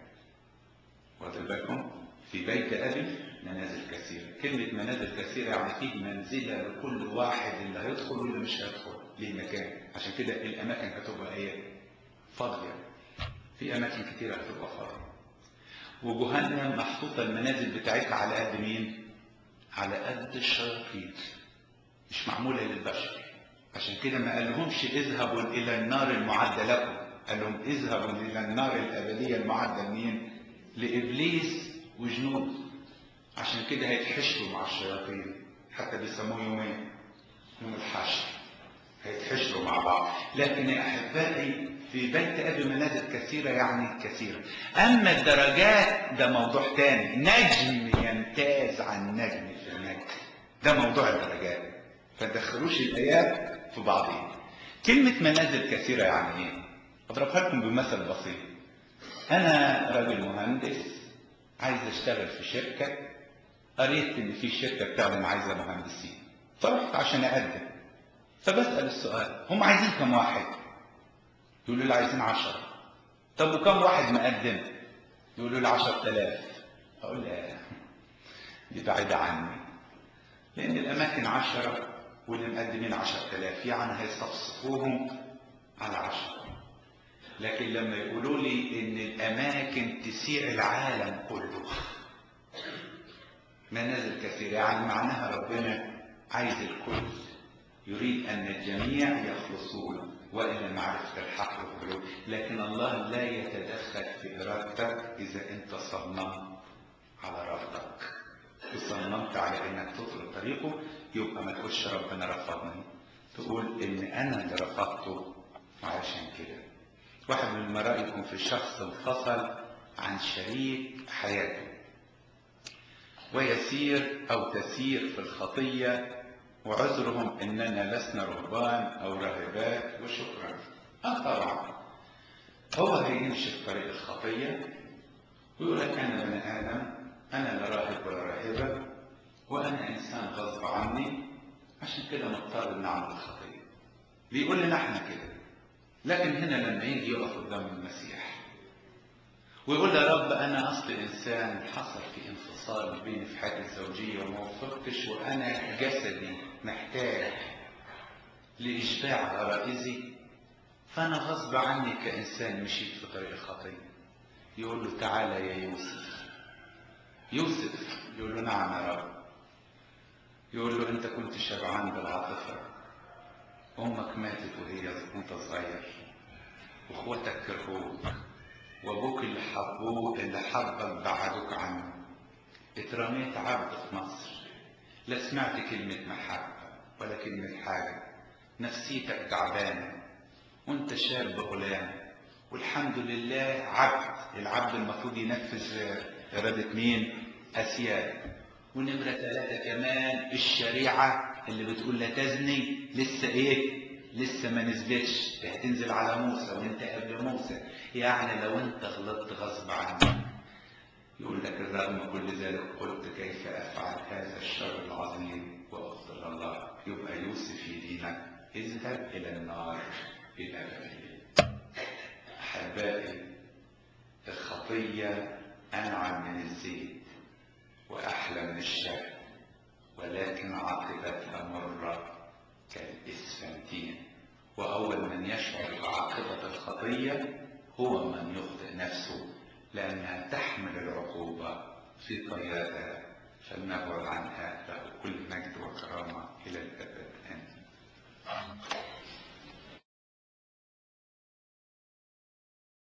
S1: واخد بالكم؟ في بيت ابي منازل كثيره. كلمه منازل كثيره يعني فيه منزله لكل واحد، اللي هيدخل واللي مش هيدخل ليه مكان. عشان كده الاماكن هتبقى ايه؟ فاضيه. في اماكن كثيره هتبقى فاضيه. وجهنم محطوطه المنازل بتاعتها على قد مين؟ على قد الشياطين، مش معموله للبشر. عشان كده ما قالهمش اذهبوا الى النار المعده لكم، قال لهم اذهبوا الى النار الابديه المعده لمين؟ لابليس وجنود. عشان كده هيتحشروا مع الشياطين، حتى بيسموه يومين، يوم الحشر، هيتحشروا مع بعض. لكن يا احبائي في بيت ابي منازل كثيره يعني كثيره. اما الدرجات ده موضوع تاني، نجم يمتاز عن نجم في النجم، ده موضوع الدرجات. فدخلوش الايات في بعضها. كلمه منازل كثيره يعني ايه؟ اضربها لكم بمثل بسيط. انا راجل مهندس عايز اشتغل في شركه، قريت ان في شركه بتعلن عايزه مهندسين، فرحت عشان اقدم. فبسال السؤال هم عايزين كم واحد؟ يقولوا لي عايزين 10. طب وكم واحد مقدم؟ يقولوا لي 10,000. اقول لا، دي بعيده عني، لان الاماكن 10 واللي مقدمين 10,000، يعني هيستفصفوهم على 10. لكن لما يقولوا لي ان الاماكن تسيع العالم كله، منازل كثيره، يعني معناها ربنا عايز الكل، يريد ان الجميع يخلصون والى معرفه الحق يخرجون. لكن الله لا يتدخل في ارادتك اذا انت صممت على رفضك، وصممت على انك تطلب طريقه، يبقى ما تقولش ربنا رفضني، تقول ان انا اللي رفضته. وعشان كده واحد من مرائكم في شخص انفصل عن شريك حياته ويسير او تسير في الخطيه، وعذرهم اننا لسنا رهبان او راهبات وشكرا. طبعا هو هيمشي في طريق الخطيه ويقول لك أنا بني آدم، أنا لا راهب ولا راهبة، وأنا إنسان غصب عني، عشان كده مضطر نعمل الخطية. بيقول لنا احنا كده. لكن هنا لما يجي يقف قدام المسيح ويقول يا رب أنا أصل إنسان حصل في انفصال بيني في حياتي الزوجية وما وفقتش، وأنا جسدي محتاج لإشباع غرائزي، فأنا غصب عني كإنسان مشيت في طريق الخطية. يقول له تعالى يا يوسف. يوسف يقول له نعم يا رب. يقول له أنت كنت شبعان بالعاطفة، أمك ماتت وأنت صغير، وأخواتك كرهوك، وأبوك اللي حبك بعدوك عنه، اترميت عبد في مصر، لا سمعت كلمة محبة ولا كلمة حاجة، نفسيتك تعبانة وانت شاب غلام، والحمد لله عبد. العبد المفروض ينفذ إرادة مين؟ أسياد. ونمرة 3 كمان الشريعة اللي بتقول لا تزني لسه ايه؟ لسه ما نزلتش، هتنزل على موسى وانت قبل موسى. يعني لو انت غلطت غصب عنك، يقول لك الرغم كل ذلك قلت كيف افعل هذا الشر العظيم واغفر الله. يبقى يوسف يدينك اذهب الى النار الابديه. احبائي، الخطيه انعم من الزيت واحلى من الشهد، ولكن عاقبتها مرة كالإسفنتين. وأول من يشعر بعاقبة الخطية هو من يخطئ نفسه، لأنها تحمل العقوبة في طياتها، فلنبعد عنها له كل